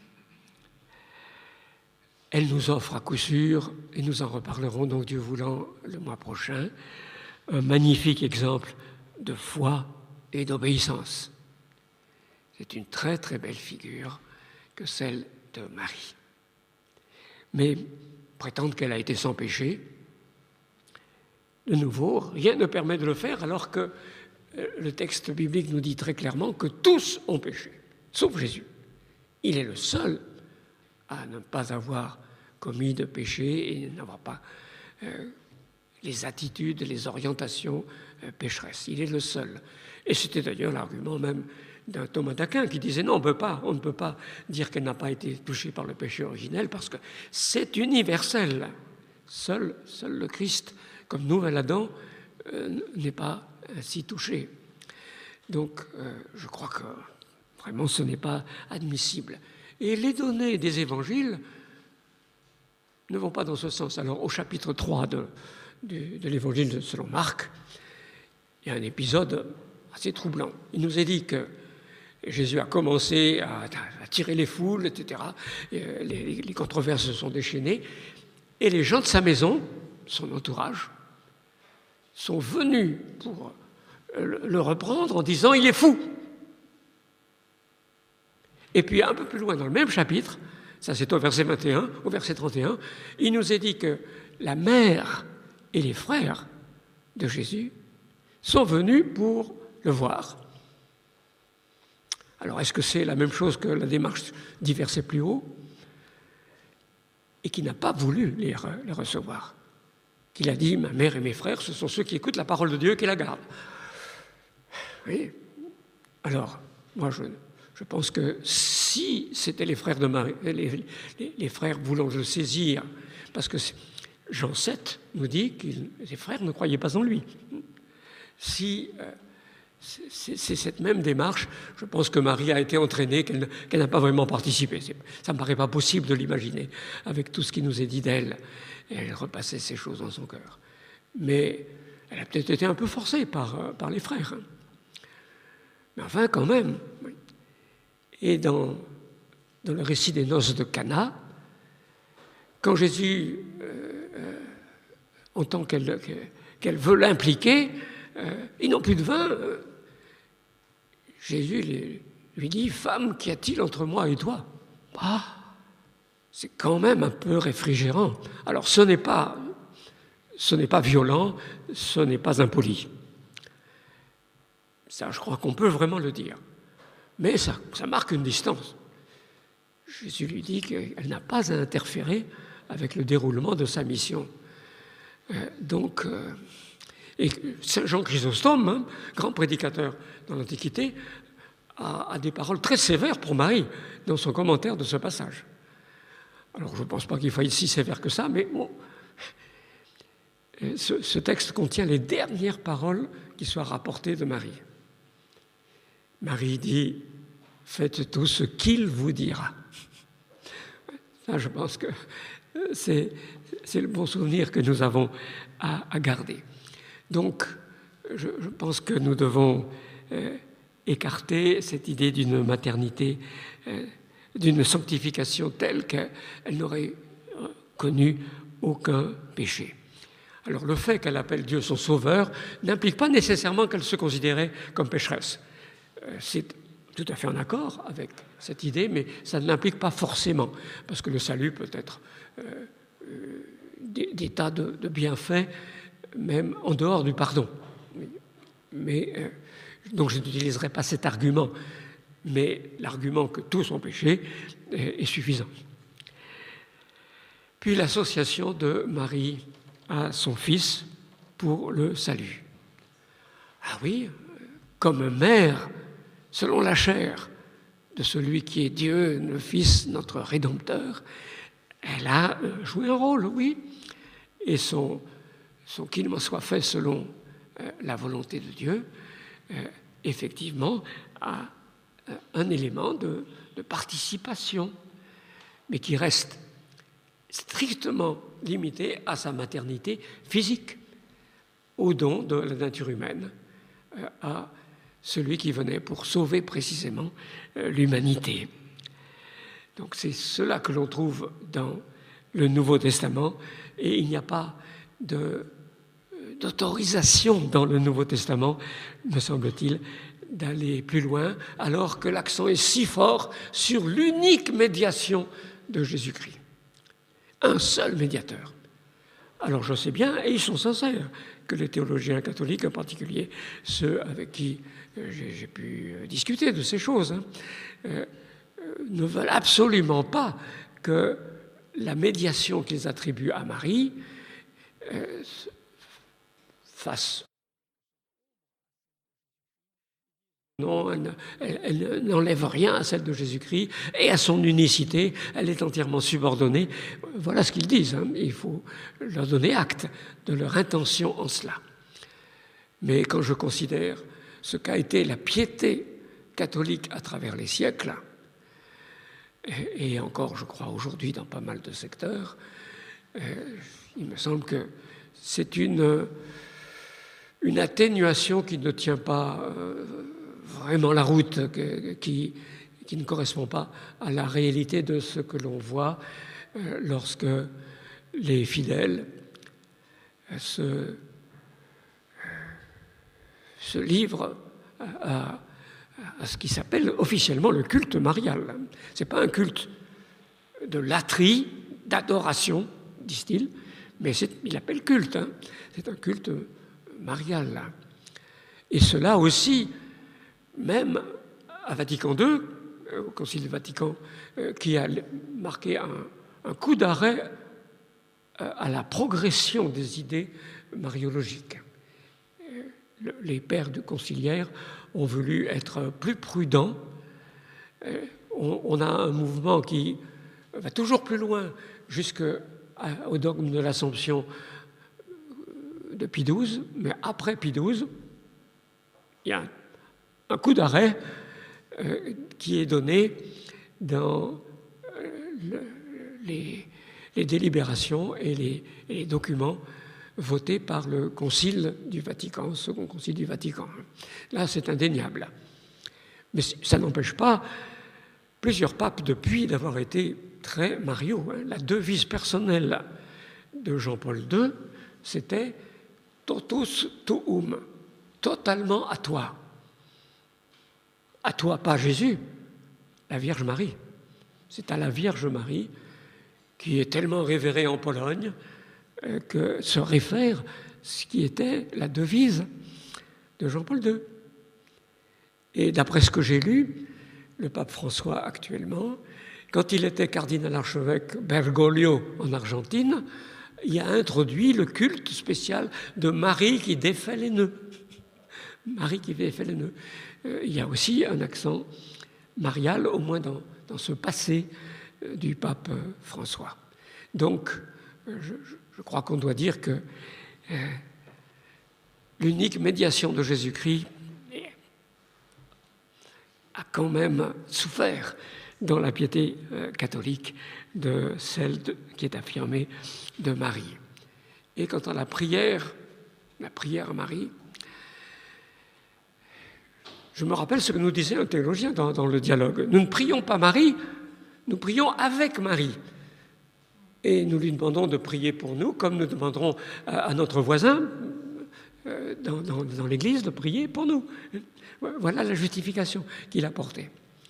Elle nous offre à coup sûr, et nous en reparlerons donc Dieu voulant le mois prochain, un magnifique exemple de foi et d'obéissance. C'est une très très belle figure que celle de Marie. Mais prétendre qu'elle a été sans péché, de nouveau, rien ne permet de le faire alors que le texte biblique nous dit très clairement que tous ont péché, sauf Jésus. Il est le seul à ne pas avoir commis de péché et n'avoir pas euh, les attitudes, les orientations euh, pécheresses. Il est le seul. Et c'était d'ailleurs l'argument même d'un Thomas d'Aquin qui disait non, on peut pas, on ne peut pas dire qu'elle n'a pas été touchée par le péché originel parce que c'est universel. Seul, seul le Christ, comme nouvel Adam, euh, n'est pas ainsi touché. Donc, euh, je crois que vraiment ce n'est pas admissible. Et les données des évangiles ne vont pas dans ce sens. Alors, au chapitre trois de, de, de l'évangile selon Marc, il y a un épisode assez troublant. Il nous est dit que Jésus a commencé à, à tirer les foules, et cetera. Et les, les controverses se sont déchaînées. Et les gens de sa maison, son entourage, sont venus pour le reprendre en disant « il est fou ». Et puis un peu plus loin dans le même chapitre, ça c'est au verset vingt et un, au verset trente et un, il nous est dit que la mère et les frères de Jésus sont venus pour le voir. Alors est-ce que c'est la même chose que la démarche dix versets plus haut ? Et qui n'a pas voulu les, re- les recevoir, qui qu'il a dit « Ma mère et mes frères, ce sont ceux qui écoutent la parole de Dieu et qui la gardent. » Oui. Alors, moi, je, je pense que si c'était les frères de Marie, les, les, les frères voulant le saisir, parce que Jean sept nous dit que les frères ne croyaient pas en lui. Si euh, c'est, c'est cette même démarche, je pense que Marie a été entraînée, qu'elle, qu'elle n'a pas vraiment participé. C'est, ça ne me paraît pas possible de l'imaginer, avec tout ce qui nous est dit d'elle. Elle repassait ces choses dans son cœur. Mais elle a peut-être été un peu forcée par, par les frères. Mais enfin, quand même. Et dans, dans le récit des noces de Cana, quand Jésus euh, euh, entend qu'elle, qu'elle veut l'impliquer, euh, ils n'ont plus de vin. Euh, Jésus lui, lui dit « Femme, qu'y a-t-il entre moi et toi ?» Ah, c'est quand même un peu réfrigérant. Alors, ce n'est pas, ce n'est pas violent, ce n'est pas impoli. Ça, je crois qu'on peut vraiment le dire. Mais ça, ça marque une distance. Jésus lui dit qu'elle n'a pas à interférer avec le déroulement de sa mission. Euh, donc, euh, et Saint Jean Chrysostome, hein, grand prédicateur dans l'Antiquité, a, a des paroles très sévères pour Marie dans son commentaire de ce passage. Alors, je ne pense pas qu'il faille si sévère que ça, mais bon, ce, ce texte contient les dernières paroles qui soient rapportées de Marie. Marie dit « Faites tout ce qu'il vous dira ». Ça, je pense que c'est, c'est le bon souvenir que nous avons à, à garder. Donc, je, je pense que nous devons euh, écarter cette idée d'une maternité, euh, d'une sanctification telle qu'elle n'aurait connu aucun péché. Alors, le fait qu'elle appelle Dieu son sauveur n'implique pas nécessairement qu'elle se considérait comme pécheresse. Euh, c'est tout à fait en accord avec cette idée, mais ça ne l'implique pas forcément, parce que le salut peut être euh, euh, des, des tas de, de bienfaits, même en dehors du pardon. Mais, mais euh, donc je n'utiliserai pas cet argument, mais l'argument que tous ont péché est, est suffisant. Puis l'association de Marie à son fils pour le salut. Ah oui, comme mère, selon la chair de celui qui est Dieu, le Fils, notre Rédempteur, elle a joué un rôle, oui. Et son, son qu'il m'en soit fait selon euh, la volonté de Dieu, euh, effectivement, a euh, un élément de, de participation, mais qui reste strictement limité à sa maternité physique, au don de la nature humaine, euh, à celui qui venait pour sauver précisément l'humanité. Donc c'est cela que l'on trouve dans le Nouveau Testament, et il n'y a pas de, d'autorisation dans le Nouveau Testament, me semble-t-il, d'aller plus loin, alors que l'accent est si fort sur l'unique médiation de Jésus-Christ. Un seul médiateur. Alors je sais bien, et ils sont sincères, que les théologiens catholiques, en particulier ceux avec qui j'ai, j'ai pu discuter de ces choses, hein, euh, ne veulent absolument pas que la médiation qu'ils attribuent à Marie euh, fasse. Non, elle, elle, elle n'enlève rien à celle de Jésus-Christ et à son unicité, elle est entièrement subordonnée. Voilà ce qu'ils disent, hein. Il faut leur donner acte de leur intention en cela. Mais quand je considère ce qu'a été la piété catholique à travers les siècles, et encore, je crois, aujourd'hui dans pas mal de secteurs, euh, il me semble que c'est une, une atténuation qui ne tient pas euh, vraiment la route, que, qui, qui ne correspond pas à la réalité de ce que l'on voit euh, lorsque les fidèles euh, se, euh, se livrent à, à à ce qui s'appelle officiellement le culte marial. Ce n'est pas un culte de latrie, d'adoration, disent-ils, mais c'est, il appelle culte. Hein. C'est un culte marial. Et cela aussi, même à Vatican deux, au Concile du Vatican, qui a marqué un, un coup d'arrêt à la progression des idées mariologiques. Les pères du conciliaire ont voulu être plus prudents. On a un mouvement qui va toujours plus loin jusqu'au dogme de l'Assomption de Pie douze, mais après Pie douze, il y a un coup d'arrêt euh, qui est donné dans euh, le, les, les délibérations et les, et les documents votés par le Concile du Vatican, le Second Concile du Vatican. Là, c'est indéniable. Mais ça n'empêche pas plusieurs papes depuis d'avoir été très mariaux. La devise personnelle de Jean-Paul deux, c'était « totus tuum », totalement à toi. À toi, pas Jésus, la Vierge Marie. C'est à la Vierge Marie, qui est tellement révérée en Pologne, euh, que se réfère ce qui était la devise de Jean-Paul deux. Et d'après ce que j'ai lu, le pape François actuellement, quand il était cardinal archevêque Bergoglio en Argentine, il a introduit le culte spécial de Marie qui défait les nœuds. Marie qui défait les nœuds. Euh, il y a aussi un accent marial, au moins dans, dans ce passé euh, du pape euh, François. Donc, euh, je, je crois qu'on doit dire que euh, l'unique médiation de Jésus-Christ a quand même souffert dans la piété euh, catholique de celle de, qui est affirmée de Marie. Et quant à la prière, la prière à Marie, je me rappelle ce que nous disait un théologien dans, dans le dialogue. Nous ne prions pas Marie, nous prions avec Marie. Et nous lui demandons de prier pour nous, comme nous demanderons à, à notre voisin euh, dans, dans, dans l'Église de prier pour nous. Voilà la justification qu'il a portée.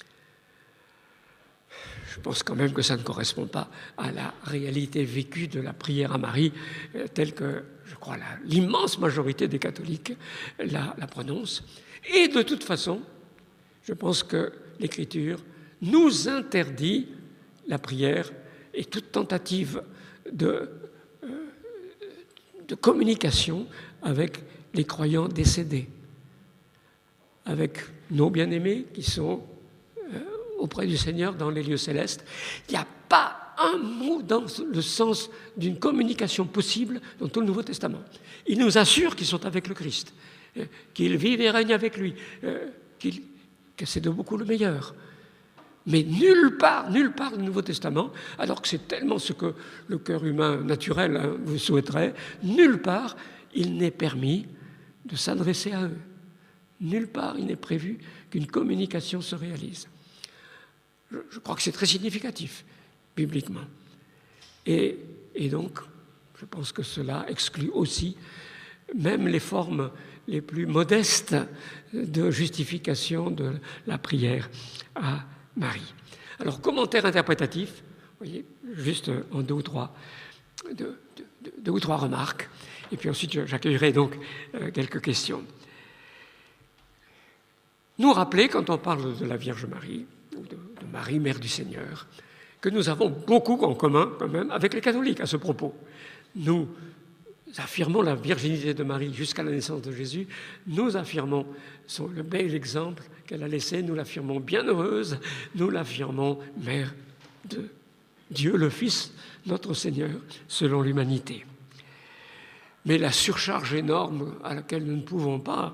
Je pense quand même que ça ne correspond pas à la réalité vécue de la prière à Marie, euh, telle que, je crois, la, l'immense majorité des catholiques la, la prononce. Et de toute façon, je pense que l'Écriture nous interdit la prière et toute tentative de, euh, de communication avec les croyants décédés, avec nos bien-aimés qui sont euh, auprès du Seigneur dans les lieux célestes. Il n'y a pas un mot dans le sens d'une communication possible dans tout le Nouveau Testament. Il nous assure qu'ils sont avec le Christ, euh, qu'ils vivent et règnent avec lui, euh, qu'il, que c'est de beaucoup le meilleur. Mais nulle part, nulle part du Nouveau Testament, alors que c'est tellement ce que le cœur humain naturel hein, vous souhaiterait, nulle part il n'est permis de s'adresser à eux. Nulle part il n'est prévu qu'une communication se réalise. Je, je crois que c'est très significatif, bibliquement. Et, et donc, je pense que cela exclut aussi même les formes les plus modestes de justification de la prière à Marie. Alors, commentaire interprétatif, vous voyez, juste en deux ou trois, deux, deux, deux ou trois remarques, et puis ensuite j'accueillerai donc euh, quelques questions. Nous rappeler, quand on parle de la Vierge Marie, ou de, de Marie, Mère du Seigneur, que nous avons beaucoup en commun quand même avec les catholiques à ce propos. Nous affirmons la virginité de Marie jusqu'à la naissance de Jésus, nous affirmons son, le bel exemple qu'elle a laissé, nous l'affirmons bienheureuse, nous l'affirmons Mère de Dieu le Fils, notre Seigneur, selon l'humanité. Mais la surcharge énorme à laquelle nous ne pouvons pas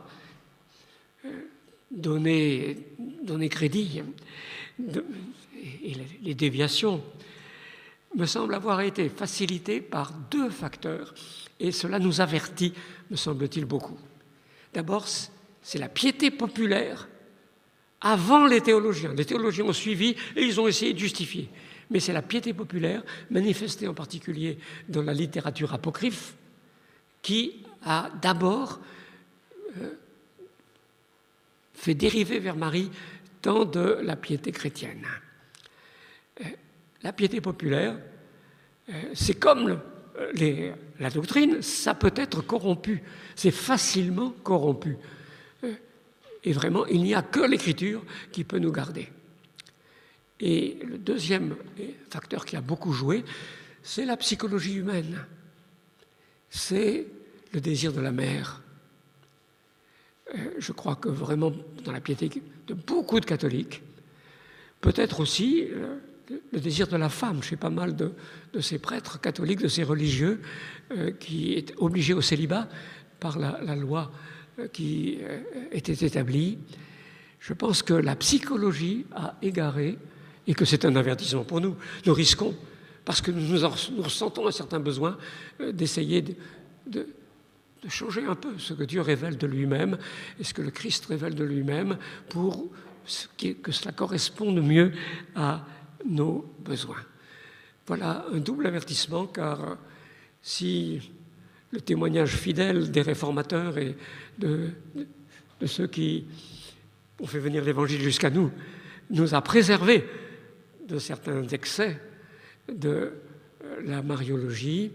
donner, donner crédit, de, et les déviations, me semble avoir été facilitées par deux facteurs, et cela nous avertit, me semble-t-il, beaucoup. D'abord, c'est la piété populaire avant les théologiens. Les théologiens ont suivi et ils ont essayé de justifier. Mais c'est la piété populaire, manifestée en particulier dans la littérature apocryphe, qui a d'abord euh, fait dériver vers Marie tant de la piété chrétienne. Euh, la piété populaire, euh, c'est comme le, les, la doctrine, ça peut être corrompu, c'est facilement corrompu. Euh, et vraiment, il n'y a que l'Écriture qui peut nous garder. Et le deuxième facteur qui a beaucoup joué, c'est la psychologie humaine, c'est le désir de la mère. Euh, je crois que vraiment, dans la piété de beaucoup de catholiques, peut-être aussi euh, le désir de la femme chez pas mal de, de ces prêtres catholiques, de ces religieux, euh, qui étaient obligés au célibat par la, la loi euh, qui euh, était établie. Je pense que la psychologie a égaré et que c'est un avertissement pour nous. Nous risquons, parce que nous, en, nous ressentons un certain besoin euh, d'essayer de, de, de changer un peu ce que Dieu révèle de lui-même et ce que le Christ révèle de lui-même pour que cela corresponde mieux à nos besoins. Voilà un double avertissement, car si le témoignage fidèle des réformateurs et de, de, de ceux qui ont fait venir l'Évangile jusqu'à nous nous a préservés de certains excès de la mariologie,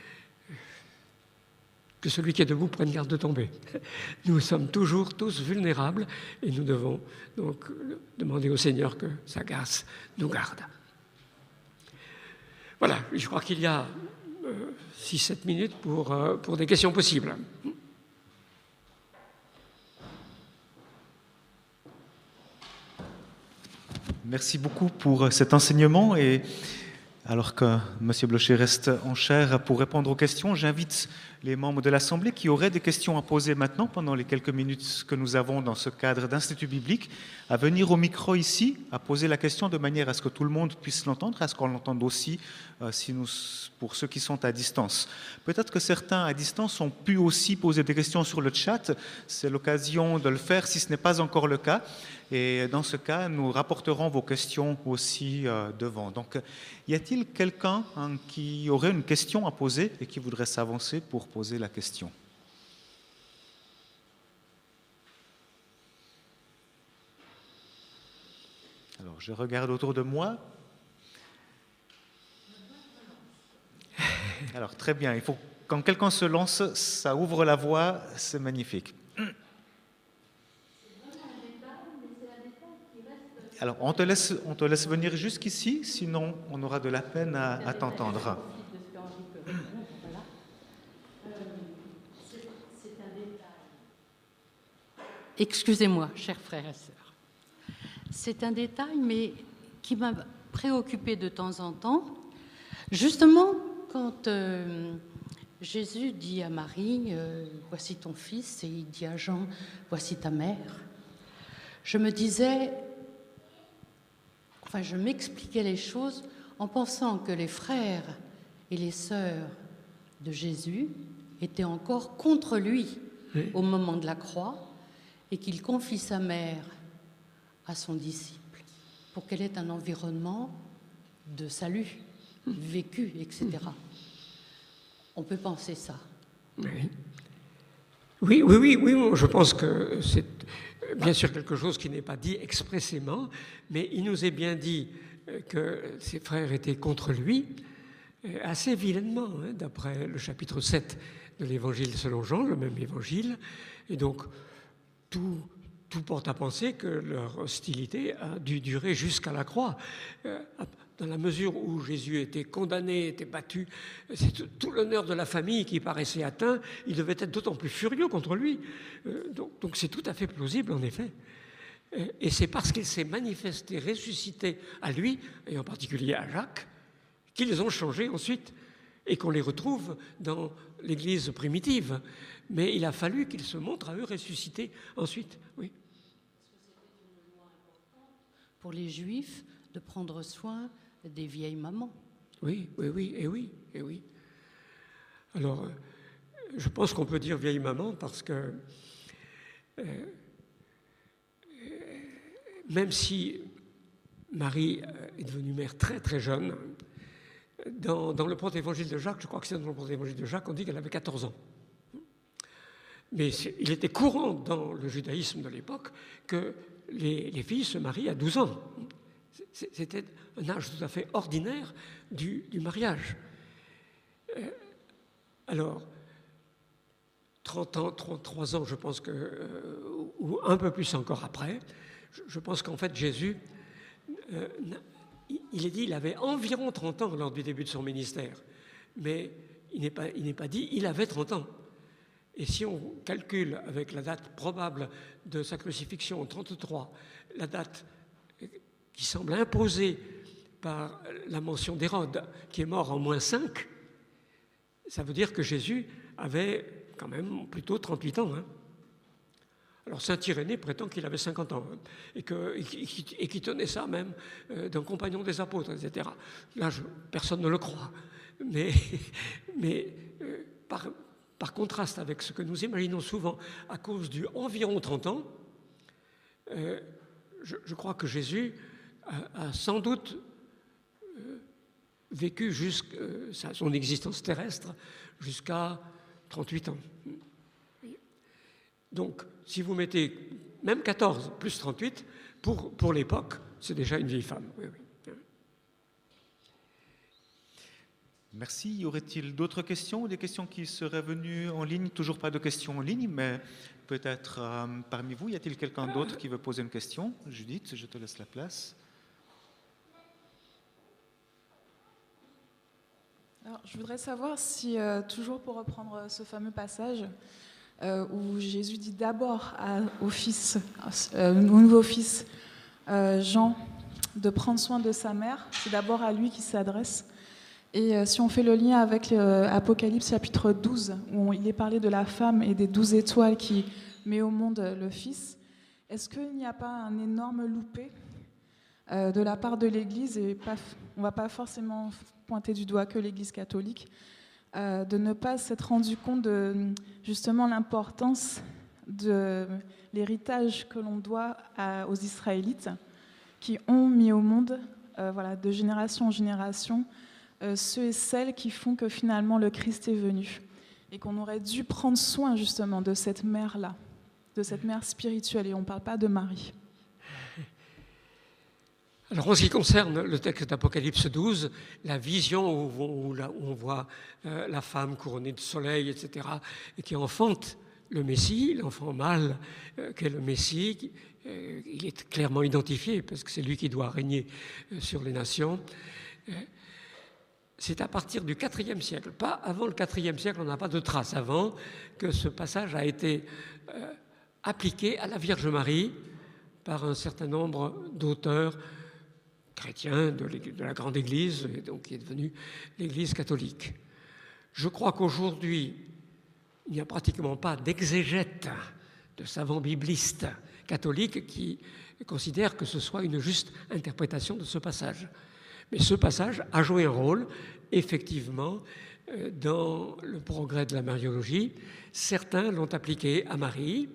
que celui qui est debout prenne garde de tomber. Nous sommes toujours tous vulnérables et nous devons donc demander au Seigneur que sa grâce nous garde. Voilà, je crois qu'il y a euh, six sept minutes pour, euh, pour des questions possibles. Merci beaucoup pour cet enseignement et alors que M. Blocher reste en chaire pour répondre aux questions, j'invite les membres de l'Assemblée qui auraient des questions à poser maintenant, pendant les quelques minutes que nous avons dans ce cadre d'Institut biblique, à venir au micro ici, à poser la question de manière à ce que tout le monde puisse l'entendre, à ce qu'on l'entende aussi euh, si nous, pour ceux qui sont à distance. Peut-être que certains à distance ont pu aussi poser des questions sur le chat. C'est l'occasion de le faire si ce n'est pas encore le cas. Et dans ce cas, nous rapporterons vos questions aussi euh, devant. Donc, y a-t-il quelqu'un hein, qui aurait une question à poser et qui voudrait s'avancer pour poser la question? Alors, je regarde autour de moi. Alors, très bien. Il faut, quand quelqu'un se lance, ça ouvre la voie, c'est magnifique. Alors, on te laisse, on te laisse venir jusqu'ici, sinon on aura de la peine à, à t'entendre. Excusez-moi, chers frères et sœurs. C'est un détail, mais qui m'a préoccupée de temps en temps. Justement, quand euh, Jésus dit à Marie, euh, « Voici ton fils », et il dit à Jean, « Voici ta mère », je me disais... Enfin, je m'expliquais les choses en pensant que les frères et les sœurs de Jésus étaient encore contre lui oui. au moment de la croix et qu'il confie sa mère à son disciple pour qu'elle ait un environnement de salut, vécu, et cetera. On peut penser ça. Oui, oui, oui, oui, oui je pense que c'est... Bien sûr, quelque chose qui n'est pas dit expressément, mais il nous est bien dit que ses frères étaient contre lui, assez vilainement, hein, d'après le chapitre sept de l'Évangile selon Jean, le même Évangile. Et donc, tout, tout porte à penser que leur hostilité a dû durer jusqu'à la croix. Dans la mesure où Jésus était condamné, était battu, c'est tout l'honneur de la famille qui paraissait atteint, il devait être d'autant plus furieux contre lui. Donc, donc c'est tout à fait plausible, en effet. Et c'est parce qu'il s'est manifesté, ressuscité à lui, et en particulier à Jacques, qu'ils ont changé ensuite, et qu'on les retrouve dans l'Église primitive. Mais il a fallu qu'ils se montrent à eux ressuscités ensuite, oui. Pour les Juifs, de prendre soin des vieilles mamans. Oui, oui, oui, et oui, et oui. Alors, je pense qu'on peut dire vieille maman parce que euh, même si Marie est devenue mère très très jeune, dans, dans le proto-évangile de Jacques, je crois que c'est dans le proto-évangile de Jacques, on dit qu'elle avait quatorze ans. Mais il était courant dans le judaïsme de l'époque que les, les filles se marient à douze ans. C'était un âge tout à fait ordinaire du, du mariage. Euh, alors, trente ans, trente-trois ans, je pense que, euh, ou un peu plus encore après, je, je pense qu'en fait Jésus euh, il est dit qu'il avait environ trente ans lors du début de son ministère, mais il n'est pas, il n'est pas dit il avait trente ans. Et si on calcule avec la date probable de sa crucifixion en trente-trois, la date qui semble imposée par la mention d'Hérode, qui est mort en moins cinq, ça veut dire que Jésus avait quand même plutôt trente-huit ans. Hein. Alors saint Irénée prétend qu'il avait cinquante ans hein, et qu'il tenait ça même euh, d'un compagnon des apôtres, et cetera. Là, je, personne ne le croit. Mais, mais euh, par, par contraste avec ce que nous imaginons souvent à cause du environ trente ans, euh, je, je crois que Jésus a, a sans doute euh, vécu jusqu'à euh, son existence terrestre jusqu'à trente-huit ans. Donc, si vous mettez même quatorze plus trente-huit, pour, pour l'époque, c'est déjà une vieille femme. Oui, oui. Merci. Y aurait-il d'autres questions ou des questions qui seraient venues en ligne? Toujours pas de questions en ligne, mais peut-être euh, parmi vous, y a-t-il quelqu'un d'autre qui veut poser une question? Judith, je te laisse la place. Alors, je voudrais savoir si, euh, toujours pour reprendre ce fameux passage, Euh, où Jésus dit d'abord à, au fils, euh, au nouveau fils euh, Jean de prendre soin de sa mère, c'est d'abord à lui qu'il s'adresse. Et euh, si on fait le lien avec l'Apocalypse chapitre douze, où il est parlé de la femme et des douze étoiles qui met au monde le fils, est-ce qu'il n'y a pas un énorme loupé euh, de la part de l'Église, et pas, on ne va pas forcément pointer du doigt que l'Église catholique, Euh, de ne pas s'être rendu compte de justement l'importance de l'héritage que l'on doit à, aux Israélites qui ont mis au monde, euh, voilà, de génération en génération, euh, ceux et celles qui font que finalement le Christ est venu, et qu'on aurait dû prendre soin justement de cette mère-là, de cette mère spirituelle, et on ne parle pas de Marie. Alors, en ce qui concerne le texte d'Apocalypse douze, la vision où, où, où on voit euh, la femme couronnée de soleil, et cetera, et qui enfante le Messie, l'enfant mâle euh, qu'est le Messie, qui, euh, il est clairement identifié parce que c'est lui qui doit régner euh, sur les nations. Euh, c'est à partir du quatrième siècle, pas avant le quatrième siècle, on n'a pas de trace avant, que ce passage a été euh, appliqué à la Vierge Marie par un certain nombre d'auteurs chrétien de, de la grande Église, et donc qui est devenue l'Église catholique. Je crois qu'aujourd'hui, il n'y a pratiquement pas d'exégète, de savants biblistes catholiques qui considèrent que ce soit une juste interprétation de ce passage. Mais ce passage a joué un rôle, effectivement, dans le progrès de la mariologie. Certains l'ont appliqué à Marie.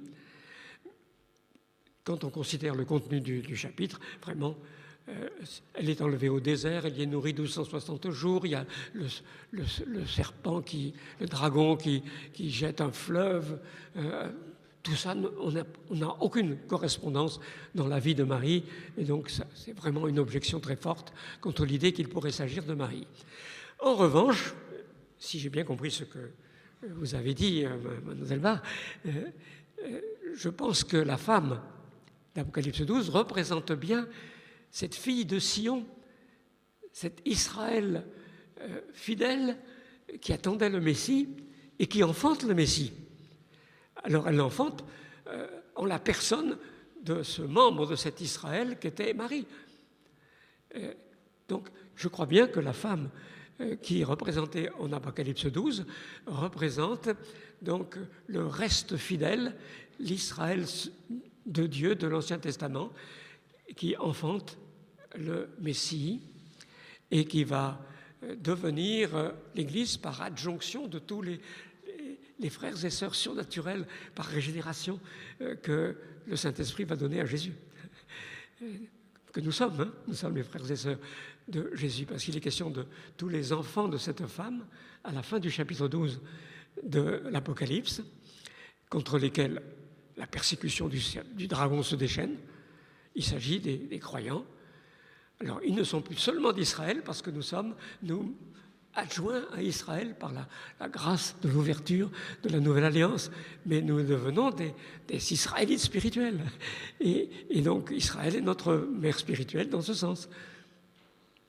Quand on considère le contenu du, du chapitre, vraiment, Euh, elle est enlevée au désert, elle y est nourrie douze cent soixante jours, il y a le, le, le serpent, qui, le dragon qui, qui jette un fleuve. Euh, tout ça, on n'a aucune correspondance dans la vie de Marie, et donc c'est vraiment une objection très forte contre l'idée qu'il pourrait s'agir de Marie. En revanche, si j'ai bien compris ce que vous avez dit, euh, mademoiselle Barr, euh, euh, je pense que la femme d'Apocalypse douze représente bien cette fille de Sion, cet Israël euh, fidèle qui attendait le Messie et qui enfante le Messie. Alors elle l'enfante euh, en la personne de ce membre de cet Israël qu'était Marie. Euh, donc je crois bien que la femme euh, qui est représentée en Apocalypse douze représente donc le reste fidèle, l'Israël de Dieu de l'Ancien Testament, qui enfante le Messie et qui va devenir l'Église par adjonction de tous les, les frères et sœurs surnaturels par régénération que le Saint-Esprit va donner à Jésus. Que nous sommes, hein, nous sommes les frères et sœurs de Jésus, parce qu'il est question de tous les enfants de cette femme à la fin du chapitre douze de l'Apocalypse, contre lesquels la persécution du, du dragon se déchaîne. Il s'agit des, des croyants. Alors, ils ne sont plus seulement d'Israël, parce que nous sommes, nous, adjoints à Israël par la, la grâce de l'ouverture de la Nouvelle Alliance, mais nous devenons des, des Israélites spirituels. Et, et donc, Israël est notre mère spirituelle dans ce sens.